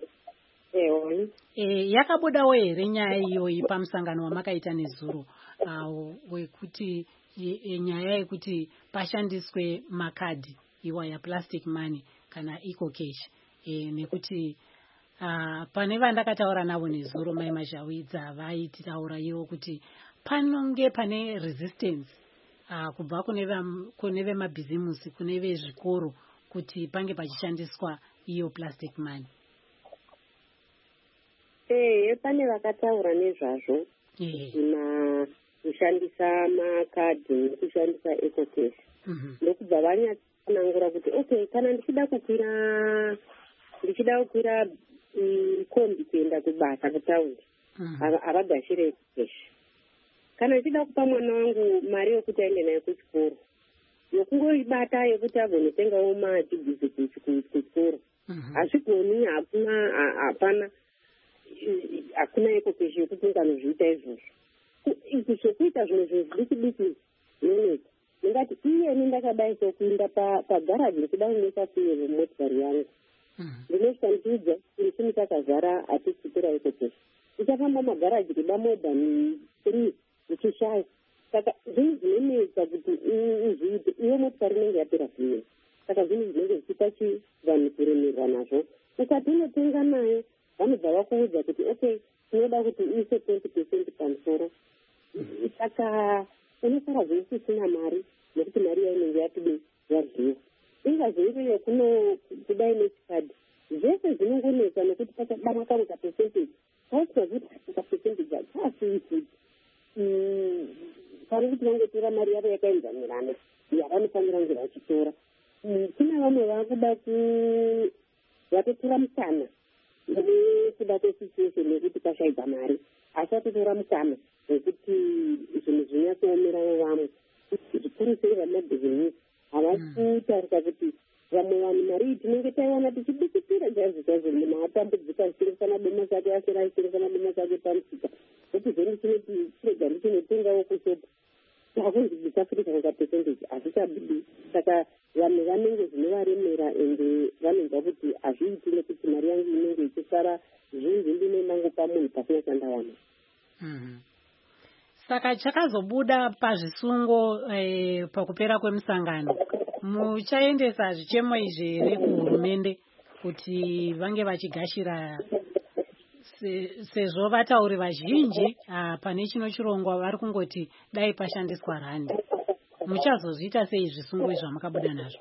Yakabudawo here nyaya iyoyi pamusangano wamakaita nezuro wekuti nyaya yekuti pashandiswe makadhi iwa yaplastic money kana EcoCash, nekuti pane vandakataura navo nezuro Mai Majawidza vaititaura ivo kuti panonge pane resistance kubva kune vemabhizimusi, kune vezvikoro, kuti pange pachishandiswa iyo plastic money. Pane vakataura nezvazvo kushandisa makadhi nekushandisa EcoCash. Ndokubva vanyatsanangura kuti okay, kana ndichida kukwira kombi kuenda kubasa kutaundi, havagashire EcoCash. Kana ndichida kupa mwana wangu mari yokuti aende nayo kuchikoro, yokungoibata yokuti agonotengawo madhibhisi kuchikoro, hazvigoni, hakuna EcoCash yokuti unganozviita izvozvo. Zvokuita zvimwe zvidiki noneka, ndingati iyeni ndakadai sokuinda pagaraji ndikuda kunesa fuel motikari yangu, ndinosvika ndichidza chimishini chakazara hatichipira EcoCash. Ndichafamba magaraji kuda more than 3 ndichishaya. Saka zvinhu zvinonetsa kuti uzviite, iyo motikari inenge yapera fuel. Saka zvinhu zvinenge zvichiita vanhu kuremerwa nazvo. Ukati unotenga nayo, vanobva vakuudza kuti okay, tinoda kuti uise 20% pamusoro. Saka unosara zveisisina mari, nekuti mari yainenge yatide yaryiwa. Ingazoiroyo kudai nechikadhi, zvese zvinongonetsa nekuti pachadama kamwe kapercentage, kausikazivi kapercentage achasiifuti. Pari kuti vangotora mari yavo yakaenzanirana yavanofanira kunge vachitora. Kuna vamwe vakuda vatotora musana nekuda kwesituation yekuti pashaidza mari, asi vatotora musana nekuti zvinhu zvinyatsoomerawo vamwe. Zvikuru sei vamabhizimusi havasi kutarisa kuti vamwe vanhu mari tinenge taiwana tichidikitira chaizvo munhu atambudzika achitengesa madomasi ake asera achitengesa madomasi ake pamusika, kuti zveni chinoti chirega ndichinotengawo kushopu takunzi ndichafirika kapercentage hazvichabudi. Saka vanhu vanenge zvinovaremera ende vanonzwa kuti hazviiti nekuti mari yangu inenge ichisara zvinji ndinonangopa munhu pasina chandawana. Saka chakazobuda pazvisungo pakupera kwemusangano, muchaendesa zvichemo izvi here kuhurumende kuti vange vachigashira, sezvo vatauri vazhinji pane chino chirongwa vari kungoti dai pashandiswa randi. Muchazozviita sei zvisungo izvi zvamakabuda nazvo?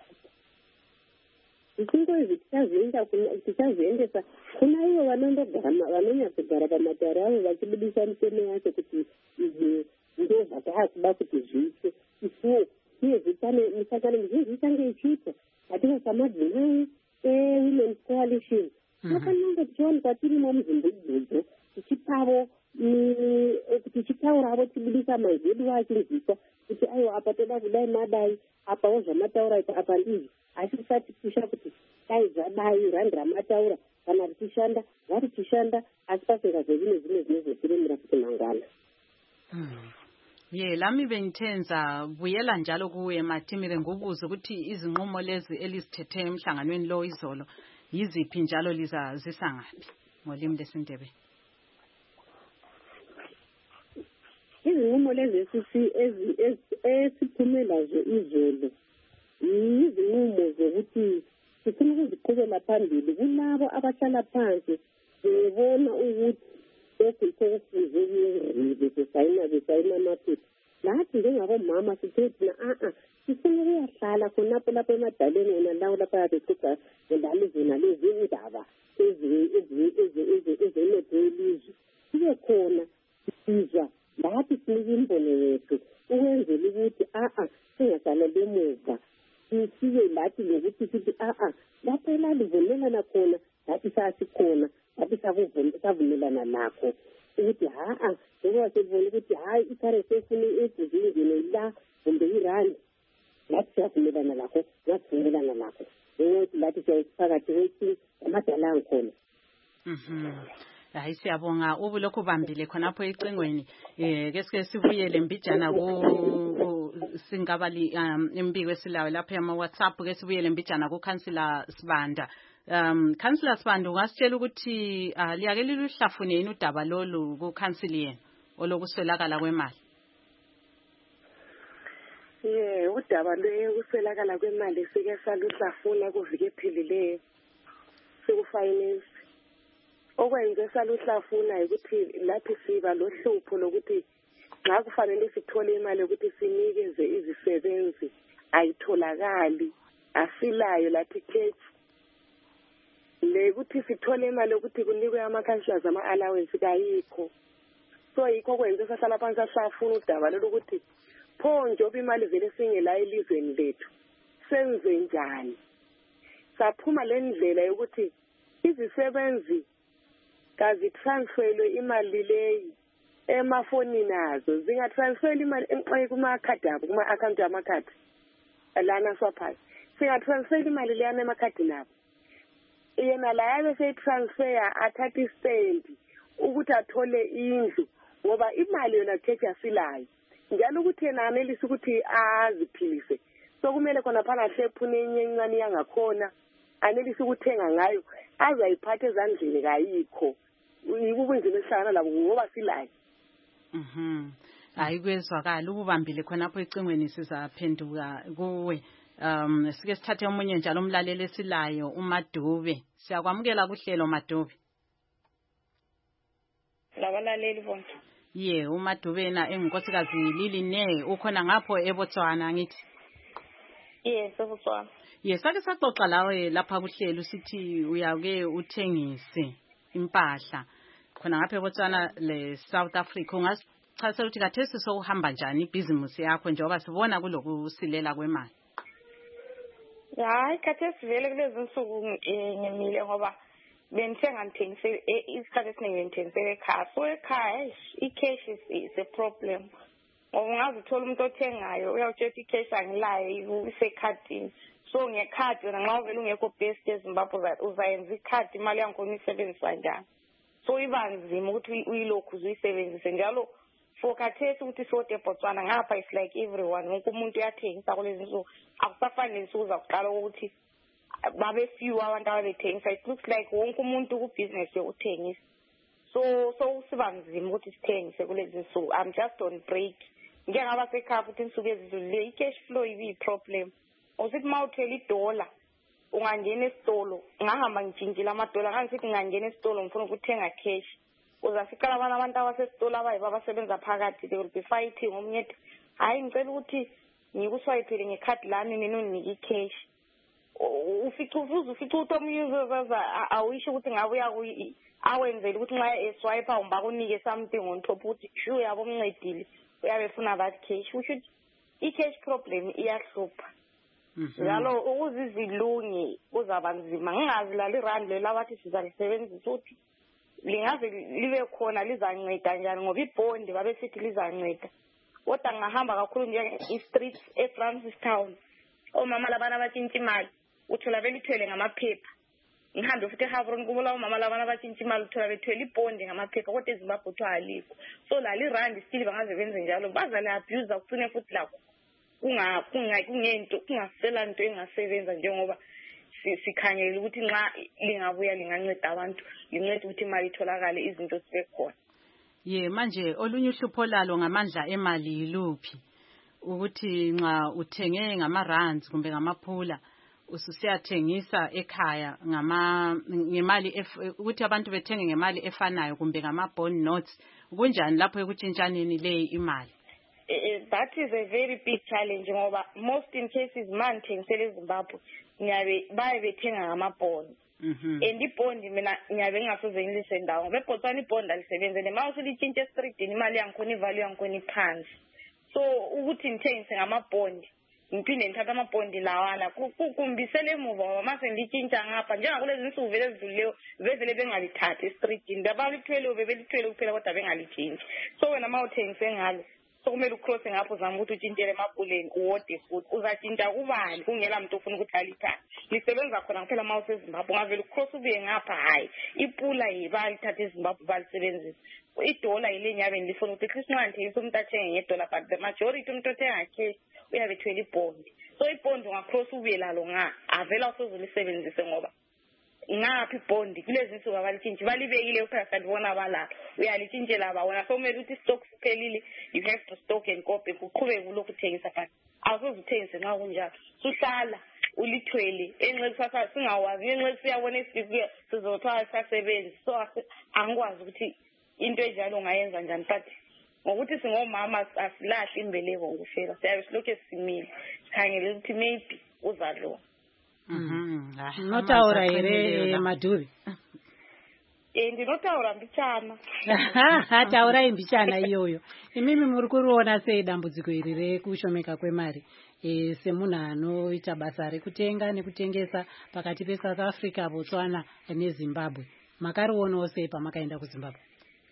Zvisungo izvi tichazoendesa kuna ivo vanonyatsogara pamatare avo vachibudisa mitemo yacho kuti izvi ndo zvatakuda kuti zviitwe. Isiwo uyezve pane misangano mizhinji ichange ichiitwa, hatingasamadzimai Women's Coalition. Takananga tichiwanikwa tirimo muzimbabwe tichipavo tichitauravo tibudisa mazedu achinzwiswa kuti aiwa apa toda kudai madai, apawo zvamataura apa ndizvo, asi tisati kusha kuti dai zvadai randi ramataura kana richishanda varichishanda, asi pasingazovi nezvimwe zvinozotiremera kuti mangwana. Lami bengithenza buyela njalo kuwe Matimire ngubuzo ukuthi izinqumo lezi elizithethe emhlanganweni lo izolo yiziphi njalo zisangaphi ngolimi lesindebe. izinqumo lezi esiphume lazo izolo izinqumo zokuthi sifuna ukuziqhubela phambili kulabo abahlala phansi bebona ukuthi lokhu yikho kufuze kuyenzile besayina amaphepha. Lathi njengabomama sithe thina sifuna ukuyahlala khonapho lapho emadaleni wona lawo lapho abexoxa ngedala izona lezi indaba ezenethe ilizwe sibe khona sizwa lathi sinike imbono yethu ukwenzela ukuthi singasaleli emuva sibe lathi lokuthi sithi lapho elalivumelana khona lathi sasikhona lathi savumelana nakho ukuthi njengoba sebona ukuthi i-currency efuna ekuzingene la kumbe irandi lathi siyavumelana lakho ngasivumelana nakho ukuthi lathi siyaphakathi kwethu amadala angikhona. Hayi siyabonga ubulokhu bambile khonapho ecingweni ke sike sibuyele mbijana ku singabali imbiko esilawe lapha ama WhatsApp ke sibuyele mbijana ku Councillor Sibanda. Councillor Sibanda ungasitshela ukuthi liyake liluhlafune yini udaba lolu ku council yenu olokuswelakala kwemali? Udaba lokuswelakala kwemali sike saluhlafuna kuvike ephelileyo sikufinance. Okwenze saluhlafuna ukuthi lathi siba lohlupho lokuthi nxa kufanele sithole imali ukuthi sinikeze izisebenzi ayitholakali asilayo lathi cash le ukuthi sithole imali ukuthi kunikwe ama-councillors ama-allowance kayikho. So yikho kwenze sahlala phansi sahlafuna udaba lokuthi pho njengoba imali vele singela elizweni lethu senze njani. Saphuma le ndlela yokuthi izisebenzi kazitransferwe imali leyi emafonini azo zingatransferwa imali kuma-akhadi abo kuma-akhawunti amakhadi lana swaphasi singatransferwa imali leyana emakhadini abo yena la yabe seyitransfer athatha istendi ukuthi athole indlu ngoba imali yona khethi asilayo njalo ukuthi yena anelise ukuthi aziphilise so kumele khona phana hlephune enyencane yangakhona anelise ukuthenga ngayo azayiphatha ezandleni kayikho ubunzima esihlangana labo ngoba silayo. Hayi kwezwakala ubambile khonapho ecingweni sizaphenduka kuwe. Sike sithathe umunye njalo umlaleli esilayo uMadube. Siyakwamukela kuhlelo Madube. Labalaleli bonke. uMadube na enginkosikazi Lili ne ukhona ngapho eBotswana ngithi. eBotswana. Sake saxoxa lawe lapha kuhlelo sithi uyake uthengise impahla khona ngapha eBotswana le South Africa. Ungasichazela ukuthi kathesi sokuhamba njani ibhizimusi yakho njengoba sibona kulokusilela kwemali? Hayi kathesi vele kulezi nsuku ngimile ngoba bengithenga ngithengisele isikhathi esiningi ngithengisele ekhaya. So ekhaya i-cash is a problem. Ngoba ungazithola umuntu othengayo uyawutshela i-cash angilayo isekhadini. So ngekhadi wena nxa uvele ungekho best eZimbabwe uzayenza ikhadi imali yankhona uyisebenzisa njani. So iba nzima ukuthi uyilokhu uzuyisebenzise njalo for khathesi ukuthi sote eBotswana ngapha is like everyone wonke umuntu uyathengisa kulezi nsuku akusafani nensuku zakuqala ukuthi babe few abantu ababethengisa. It looks like wonke umuntu ku-business yokuthengisa so siba nzima ukuthi sithengise kulezi nsuku. I'm just on break ngengaba sekhaya futhi insuku ezidlulile i-cash flow ibi-problem. Usithi uma uthela idola ungangena esitolo ngahamba ngitshintshile amadola ngangisithi ngingangena esitolo ngifuna ukuthenga cash uzafikela abantu abasesitolo abayibo abasebenza phakathi they will be fighting omunye ethi hayi ngicela ukuthi ngikuswayipele ngekhadi lami mina unginike icash. Ufica ukuthi omunye uzozaza awisho ukuthi ngabe awenzele ukuthi nxa eswipe umba kunike something on top ukuthi sure yabo mncedile uyabe efuna that cash. We should i-cash problem iyahlupha. Njalo ukuzizilungi kuzaba nzima ngingazi la irand lelabathi sizalisebenzisa ukuthi lingaze libe khona lizanceda njani ngoba ibhondi babe sithi lizanceda kodwa ngahamba kakhulu nje i-street eFrancistown omama labana abatshintshwa imali uthola belithwele ngamaphepha. Ngihambe futhi eHavron kubula omama labana abatshintshwa imali uthola bethwele ibhondi ngamaphepha kodwa eZimbabwe kuthiwa alikho. So la irand still bangaze benze njalo bazale abuse kucine futhi lakho kungento kungasela into engasebenza njengoba sikhangela ukuthi nxa lingabuya linganceda abantu lincede ukuthi imali itholakale izinto sibe khona. manje olunye uhlupho lalo ngamandla emali yiluphi ukuthi nxa uthenge ngama-rands kumbe ngamaphula ususiyathengisa ekhaya ngemali ukuthi abantu bethenge ngemali efanayo kumbe ngama-bond notes kunjani lapho ekutshintshaneni le imali? That is a very big challenge ngoba most in cases man thengisele eZimbabwe ngiyabe baye bethenga ngama-bond and ibond mina ngiyabe ngingasoze ngilise ndawo beBotswana ibond alisebenzele ma usulitshintshe eStreetini imali yangikhona ivalue yangikhona iphansi so ukuthi ngithengise ngama-bond ngiphinde ngithatha ama-bondi lawana kumbisele emuva ngoba mase ngilitshintsha ngapha njengakulezi nsuku vele ezidlulileyo bevele bengalithathi eStreetini abalithweleyo bebelithwele kuphela kodwa bengalitshintshi so wena ma uthengise ngalo sokumele ucrosse ngapho uzama ukuthi utshintshele emapuleni uwode futhi uzatshintsha kubani kungela muntu ofuna ukuthi alithathe lisebenza khona kuphela ma useZimbabwe ungavele ucrosse ubuye ngapha hayi ipula bayalithatha eZimbabwe balisebenzisa idola yile nyabe ngifuna ukuthi Krishna ngithengisa umuntu athenge ngedola but the majority umuntu othenga cash uyabe ethwele ibhondi so ibhondi ungacross ubuye lalo avela usozulisebenzise ngoba ngaphi ibhondi kulezi nsuku abalitshintshi balibekile kuphela salibona balapha uyalitshintshela wona so kumele ukuthi stock siphelile you have to stock and copy kuqhubeke kulokhu uthengisa but awusoze uthengise nxa kunjalo suhlala ulithwele enxe kusasa singawazi enxe siyabona isifike sizothwala sasebenzi so angikwazi ukuthi into enjalo ungayenza njani but ngokuthi singomama asilahli imbeleko ngokufela siyabe silokhu simile sikhangele ukuthi maybe uzalo notaura here Madhubi ndinotaura mbichana taurai mbichana iyoyo imimi muri kuriona sei dambudziko iri rekushomeka kwemari semunhu anoita basa rekutenga nekutengesa pakati peSouth Africa, Botswana neZimbabwe makarionawo sei pamakaenda kuZimbabwe?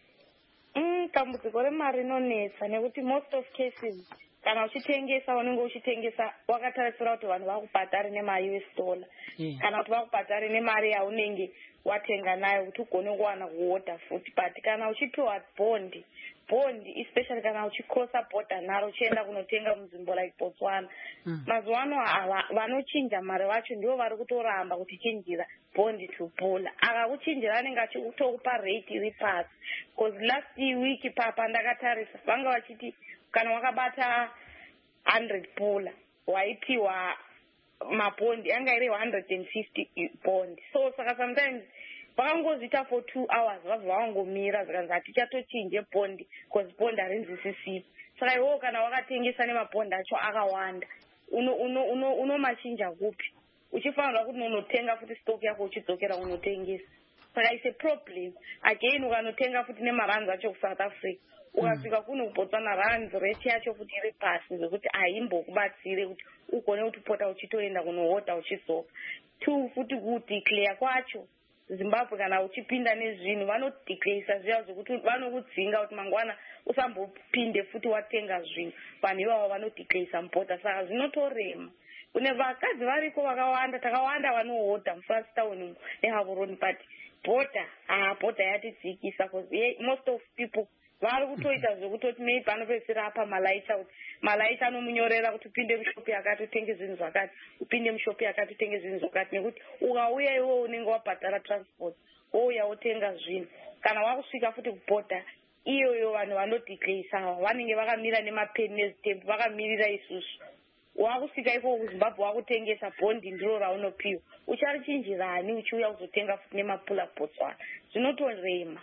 Dambudziko remari rinonetsa nekuti most of cases kana uchitengesa unenge uchitengesa wakatarisira kuti vanhu vakubhadhari nema-US dollar kana kuti vakubhadhari nemari yaunenge watenga nayo kuti ugone kuwana kuoda futi but kana uchipiwa bondi especially kana uchikrosa border naro uchienda kunotenga munzvimbo like Botswana mazuva ano vanochinja mari vacho ndivo vari kutoramba kutichinjira bondi to pula akakuchinjira anenge achitokupa rate iri pasi because last week papa ndakatarisa vanga vachiti kana wakabata 100 pula waipiwa mabondi anga iri 150 bondi so saka sometimes vakangozviita for 2 hours vabva vangomira zikanzi hatichatochinje bondi because bondi harinzwisisiwi saka iwewo kana wakatengesa nemabondi acho akawanda unomachinja kupi uchifanirwa kuti unotenga futi stock yako uchidzokera unotengesa saka is a problem again ukanotenga futi nemarands acho kuSouth Africa ukasvika kuno kuBotswana rands rate yacho futi iri pasi zvekuti haimbokubatsire kuti ugone kuti pota uchitoenda kunohoda uchidzoka two futi kudeclare kwacho Zimbabwe kana uchipinda nezvinhu vanodeclaresa zviya zvekuti vanokudzinga kuti mangwana usambopinde futi watenga zvinhu vanhu ivavo vanodeclaresa mubhodha saka zvinotorema kune vakadzi variko vakawanda takawanda vanohodha muFrancistown neHaburoni but bhodha yatidzikisa because most of people vari kutoita zvekutoti maybe anopedzisira apa malaita anomunyorera kuti upinde mushopi yakati utenge zvinhu zvakati upinde mushopi yakati utenge zvinhu zvakati nekuti ukauya iwewe unenge wabhadhara transport wouya wotenga zvinhu kana wakusvika futi kubhodha iyoyo vanhu vanodeclaresa vanenge vakamira nemapeni nezitembu vakamirira isusu wakusvika ikoko kuZimbabwe wakutengesa bondi ndiro raunopiwa ucharichinjirani uchiuya kuzotenga futi nemapula Botswana zvinotorema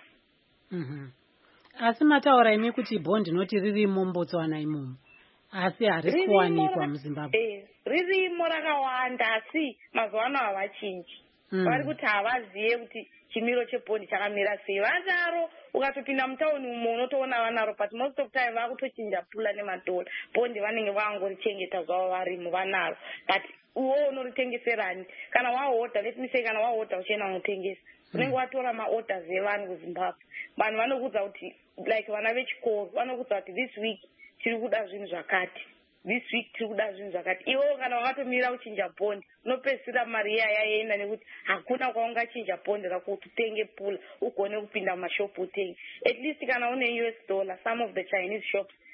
asi mataura imi kuti bondi noti ririmo muBotswana imomo asi harisi kuwanikwa muZimbabwe ririmo rakawanda asi mazuva ano havachinji vari kuti havazive kuti chimiro chebondi chakamira sei vanaro ukatopinda mutauni umo unotoona vanaro but most of time vakutochinja pula nemadola bondi vanenge vakangorichengeta zvavo varimo vanaro but uwo unoritengeserani kana wahodha let me say kana wahodha uchienda unotengesa unenge watora maorders evanhu kuZimbabwe vanhu vanokudza kuti like vana vechikoro vanokudza kuti this week tiri kuda zvinhu zvakati this week tiri kuda zvinhu zvakati iwewo kana wakatomira uchinja bondi unopedzisira mari iya yaenda nekuti hakuna kwaungachinja bondi rako kuti utenge pula ugone kupinda mumashopu utenge at least kana une US dollar some of the Chinese shops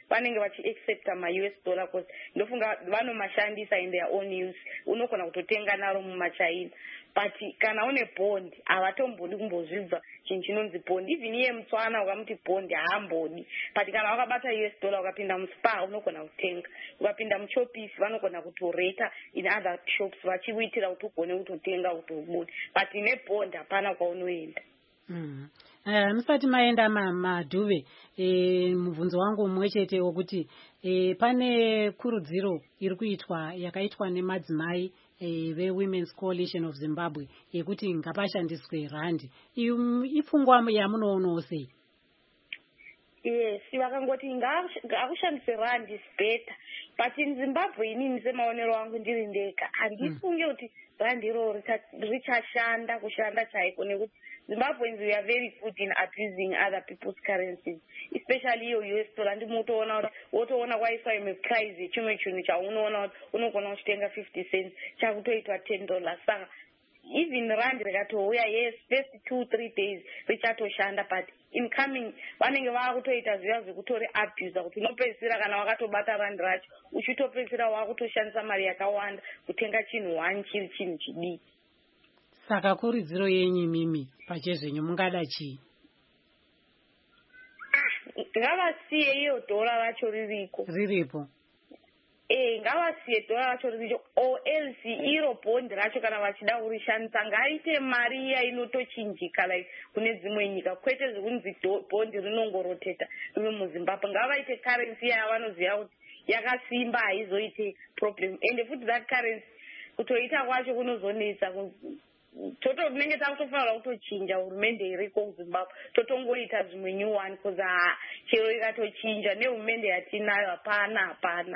vanenge vachiaccepta ma-US dollar because ndofunga vanomashandisa in their own use. Unogona kutotenga naro mumachaina. But kana une bond havatombodi kumbozvibva chinhu chinonzi bond. Even iye mutswana ukamuti bond haambodi. But kana wakabata US dollar ukapinda muspa unogona kutenga. Ukapinda muchopisi vanogona kutoreta in other shops vachiuitira kuti ugone kutotenga kuti ubude. But ine bond hapana kwaunoenda. Musati maenda Madhuve, mubvunzo wangu mumwe chete wokuti pane kurudziro iri kuitwa yakaitwa nemadzimai ve-Women's Coalition of Zimbabwe yekuti ngapashandiswe randi. Ipfungwa yamunoonawo sei? Yes, vakangoti ngakushandise randi is better. But in Zimbabwe inini semaonero wangu ndiri ndega handifunge kuti randi iro richashanda kushanda chaiko nekuti Zimbabweans, we are very good in abusing other people's currencies, especially your US dollar. And wotoona kwaiswa price chimwe chinhu chaunoona kuti unogona kuchitenga 50 cents chakutoitwa $10. Saka even rand rikatouya, yes, first 2-3 days richatoshanda, but incoming vanenge vakutoita zviya zvekutori abuse kuti unopedzisira kana wakatobata rand racho uchitopedzisira wakutoshandisa mari yakawanda kutenga chinhu 1 chiri chinhu chidiki. Saka kurudziro yenyu mimi pachezvenyu mungada chii? Ngavasiye iyo dhora racho riripo. Ngavasiye dhora racho riripo, or else iro bond racho kana vachida kurishandisa ngaite mari iya inotochinjika like kune dzimwe nyika, kwete zvekunzi bond rinongoroteta riri muZimbabwe. Ngavaite currency yavanoziva kuti yakasimba haizoite problem, and futi that currency kutoita kwacho kunozonetsa. Toto tinenge takutofanira kutochinja hurumende iriko kuZimbabwe totongoita zvimwe new one because chero ikatochinja nehurumende yatinayo hapana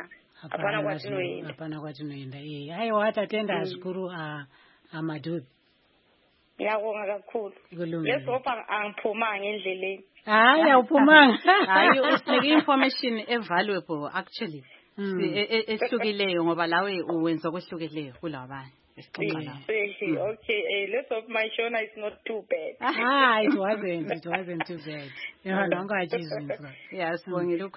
kwatinoenda. Aiwa tatenda zvikuru Madhuve. Ngiyabonga kakhulu. Let's hope angiphumanga endleleni. Hayi awuphumanga. Hayi usinike information evaluable actually. Ehlukileyo ngoba lawe uwenza kwehlukileyo kulabanye. Okay, let's hope my Shona is not too bad. It wasn't too bad. Yes,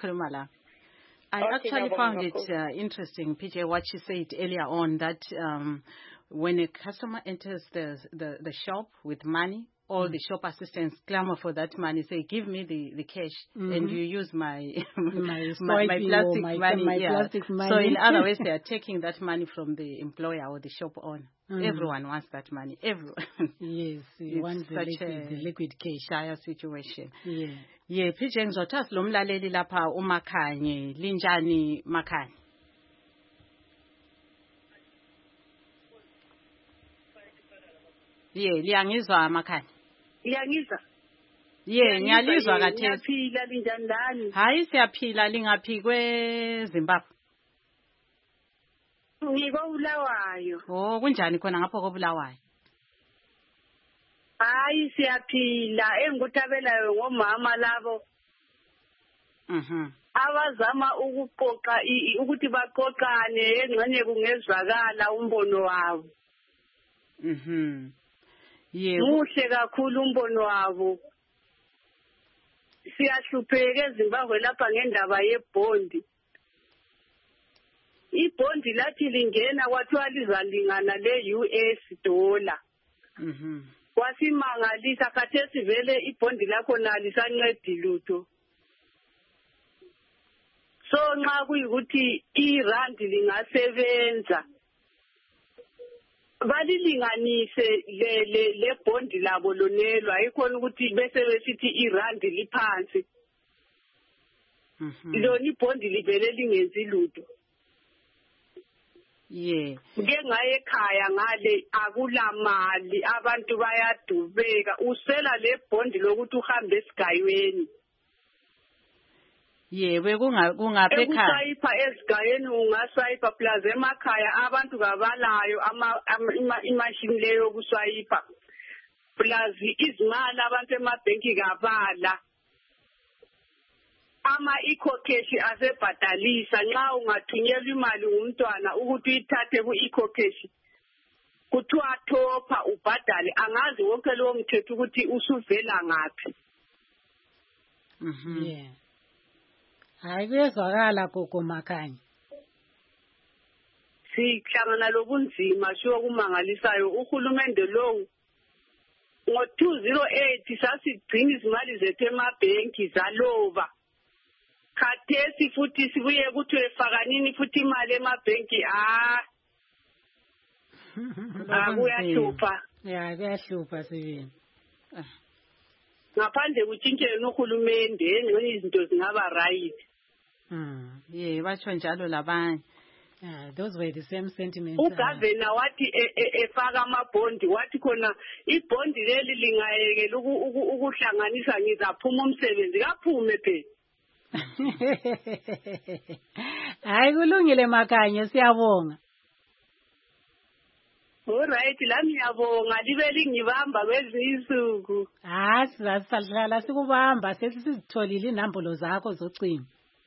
I actually found it interesting, PJ, what you said earlier on, that when a customer enters the shop with money, all the shop assistants clamor for that money, say, give me the cash, and you use my plastic money. Plastic money. So in other words, they are taking that money from the employer or the shop owner. Everyone wants that money. Everyone. Yes, wants the liquid cash. Dire situation. Yeah, PJ ngizothasa lo mlaleli lapha uMakhanye, linjani Makhanye? Liyangizwa Makhanye? Liyangizwa? Ngiyalizwa kathesi. Ngiyaphila linjani lani? Hayi siyaphila, lingaphi kweZimbabwe? Ngikobulawayo. Kunjani khona ngapho kobulawayo? Hayi siyaphila, engikutabelayo ngomama labo. Abazama ukuqoqa ukuthi baqoqane engxenye kungezwakala umbono wabo. Muhle kakhulu umbono wabo. Siyahlupheka eZimbabwe lapha ngendaba yebhondi. Ibhondi lathi lingena kwathiwa lizalingana le-US dollar. Kwasimangalisa khathesi vele ibhondi lakho nalisancedi lutho. So nxa kuyikuthi irandi lingasebenza balilinganise le bondi labo lonelo ayikhona ukuthi bese besithi irandi liphansi. Lona ibondi livele lingenzi lutho. Ngeke ngaye ekhaya ngale akulamali abantu bayadubeka usela le bondi lokuthi uhambe esigayweni. Kungaphi ekhaya? Ukusayipha esigayweni ungasayipha plus emakhaya abantu kabalayo imashini leyo yokusayipha. Plus izimali abantu emabhenki kabala. Ama-eco-cash asebhadalisa nxa ungathunyelwa imali ngumntwana ukuthi uyithathe ku-eco-cash kuthiwa thopha ubhadale angazi wonke lowo mthetho ukuthi usuvela ngaphi. Hayi kuyezwakala gogo Makhanye. Sihlangana lobunzima sho kumangalisayo uhulumende lo ngo-2008 sasigcina izimali zethu emabhenki zalova. Khathesi futhi sibuye kuthiwe fakanini futhi imali emabhenki kuyahlupha. Ya kuyahlupha Sibini. Ngaphandle kutshintshele nohulumende engxenye izinto zingaba right. Batsho njalo labanye. Those were the same sentiments. Ugavana wathi efaka amabhondi wathi khona ibhondi leli lingayekela ukuhlanganisa ngizaphuma umsebenzi kaphume phela. Hayi kulungile Makhanye siyabonga. Alright lami ngiyabonga libe lingibamba kwezinsuku. Sizahlala sikubamba sesizitholile inambolo zakho zocingo.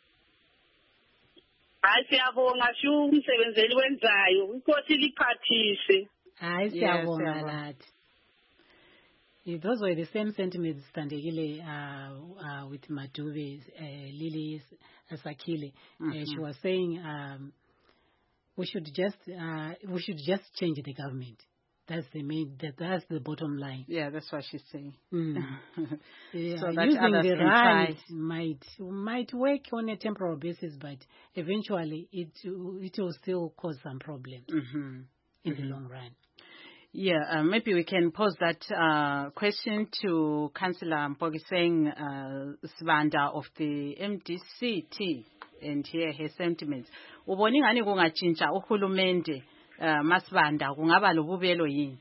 Hayi siyabonga shu umsebenzeli wenzayo inkosi liphathise. Hayi siyabonga lathi. Those were the same sentiments Thandekile with Madube, Lily Sakile. She was saying we should just change the government. That's that's the bottom line. Yeah, that's what she's saying. So that using the right might work on a temporal basis, but eventually it will still cause some problems in the long run. Yeah, maybe we can pose that question to Councillor Mpogiseng Sibanda of the MDCT and hear her sentiments. Ubona ingani kungatshintsha uhulumende Masibanda kungaba lobubelo yini?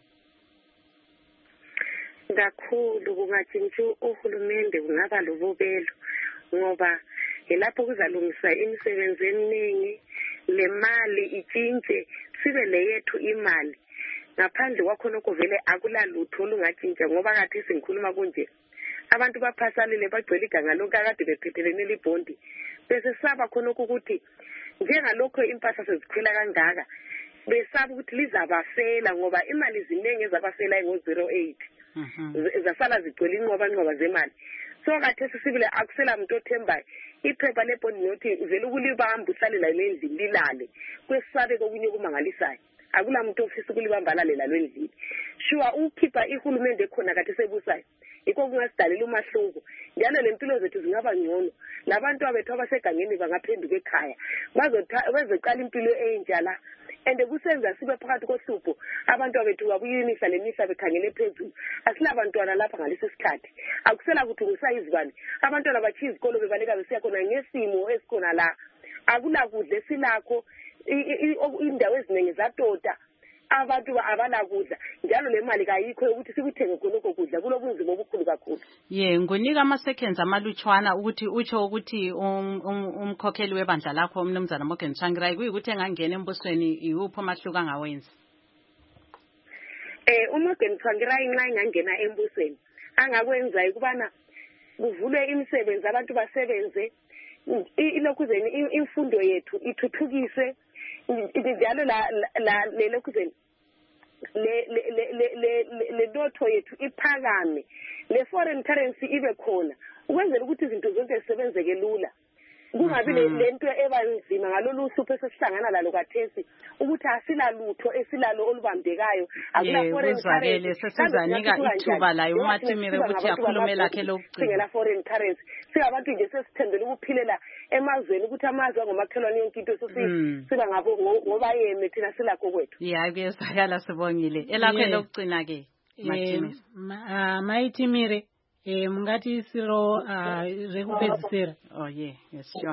Kakhulu kungatshintsha uhulumende kungaba lobubelo ngoba lapho kuzalungisa imisebenzi eminingi le mali itshintshe sibe leyethu imali. Ngaphandle kwakhonoko vele akulalutho olungatshintsha ngoba kathi singikhuluma kunje abantu baphasalile bagcwele iganga lonke akade bephethelene libhondi bese saba khonoko ukuthi njengalokho impahla sezikhwela kangaka besaba ukuthi lizabafela ngoba imali ziningi ezabafela ngo-08 zasala zigcwele inqoba zemali. So kathesi sibile akusela muntu othembayo iphepha lebhondi nothi vele ukulibamba uhlalela endlini lilale kwesabe kokunye kumangalisayo. Akula muntu ofisa ukulibambalalela lwendlini. Sure ukhipha ihulumende khona kade sebusayo. Iko kungasidalela umahluko. Njalo lempilo zethu zingaba ngcono. Labantu abethu abasegangeni bangaphenduka ekhaya. Bazoqala impilo entsha la. And kusenza sibe phakathi kohlupho. Abantu abethu babuyimisa lemihla bekhangele phezulu. Asilabantwana lapha ngalesi sikhathi. Akusela ukuthi ngusayizibani. Abantwana bathi izikolo bebaleka besiya khona ngesimo esikhona la. Akula kudle silakho. Indawo eziningi zatota abantu abanakudla njalo le mali kayikho ukuthi sikuthenge khonoko kudla kulobunzima obukhulu kakhulu. Ngunika ama-seconds amalutshwana ukuthi utsho ukuthi umkhokheli webandla lakho umnumzana Morgan Tsvangirai kuyikuthi engangena embusweni iwuphi omahluko angawenza? uMorgan Tsvangirai nxa engangena embusweni angakwenza ukubana kuvulwe imisebenzi abantu basebenze ilokhuzeni imfundo yethu ithuthukiswe njalo la lelokhuzeni le dotho yethu iphakame le foreign currency ibe khona ukwenzela ukuthi izinto zonke zisebenzeke lula kungabi lento ebanzima ngalolu hlupho esesihlangana lalo kathesi ukuthi asilalutho esilalo olubambekayo akula foreign currency sesizanika ithuba layo uMathimire ukuthi akhulume lakhe lokugcina foreign currency singabantu nje sesithembele ukuphilela emazweni ukuthi amazwe ngomakhelwane yonke into siba ngabo ngoba yeme thina silakho kwethu. Kuyezwakala sibongile elakho lokugcina ke Mathimire. Maithimire mungati siro rekupedzisira. Yes sure.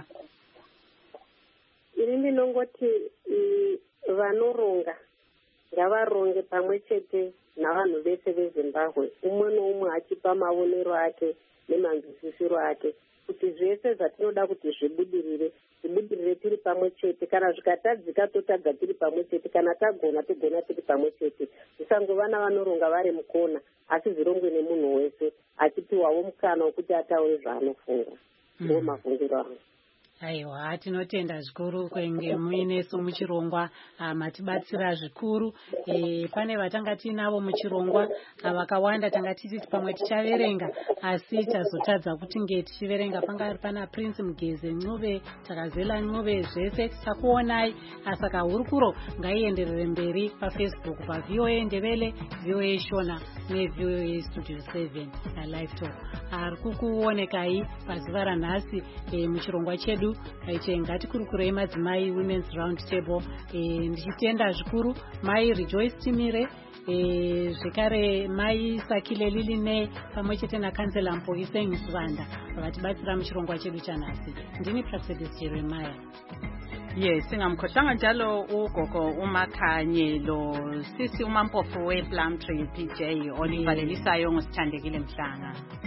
Ini nongoti vanoronga ngavaronge pamwe chete navanhu vese veZimbabwe umwe noumwe achipa maonero ake nemanzwisisiro ake kuti zvese zvatinoda kuti zvibudirire tiri pamwe chete kana zvikatadzika totadza tiri pamwe chete kana tagona tiri pamwe chete zvisangova navanoronga vari mukona asi zvirongwe nemunhu wese achipiwawo mukana wekuti ataure zvaanofunga ndo mafungiro angu. aiwa tinotenda zvikuru kwenge muinesu muchirongwa matibatsira zvikuru. Pane vatanga tinavo muchirongwa vakawanda tanga titi pamwe tichaverenga asi tazotadza kuti nge tichiverenga. Panga pana Prince Mugeze Ncube, Takazela Ncube, zvese tichakuonai. Saka hurukuro ngaienderere mberi paFacebook paVOA Ndebele, VOA Shona neVOA Studio 7 Live Talk. Ari kukuonekai pazuva ranhasi muchirongwa chedu ngatikurukure madzimai Women's Round Table. Ndichitenda zvikuru mai Rejoice Timire, zvekare mai Sakile Liline pamwe chete naKansela Mpoise Musvanda vatibatsira muchirongwa chedu chanhasi. Ndini Praxedis Jeremiah. Yes, singamkhohlanga njalo ugogo uMakhanyelo, sisi uMampofu wePlum Tree PJ olivalelisayo ngosithandekile Mhlanga.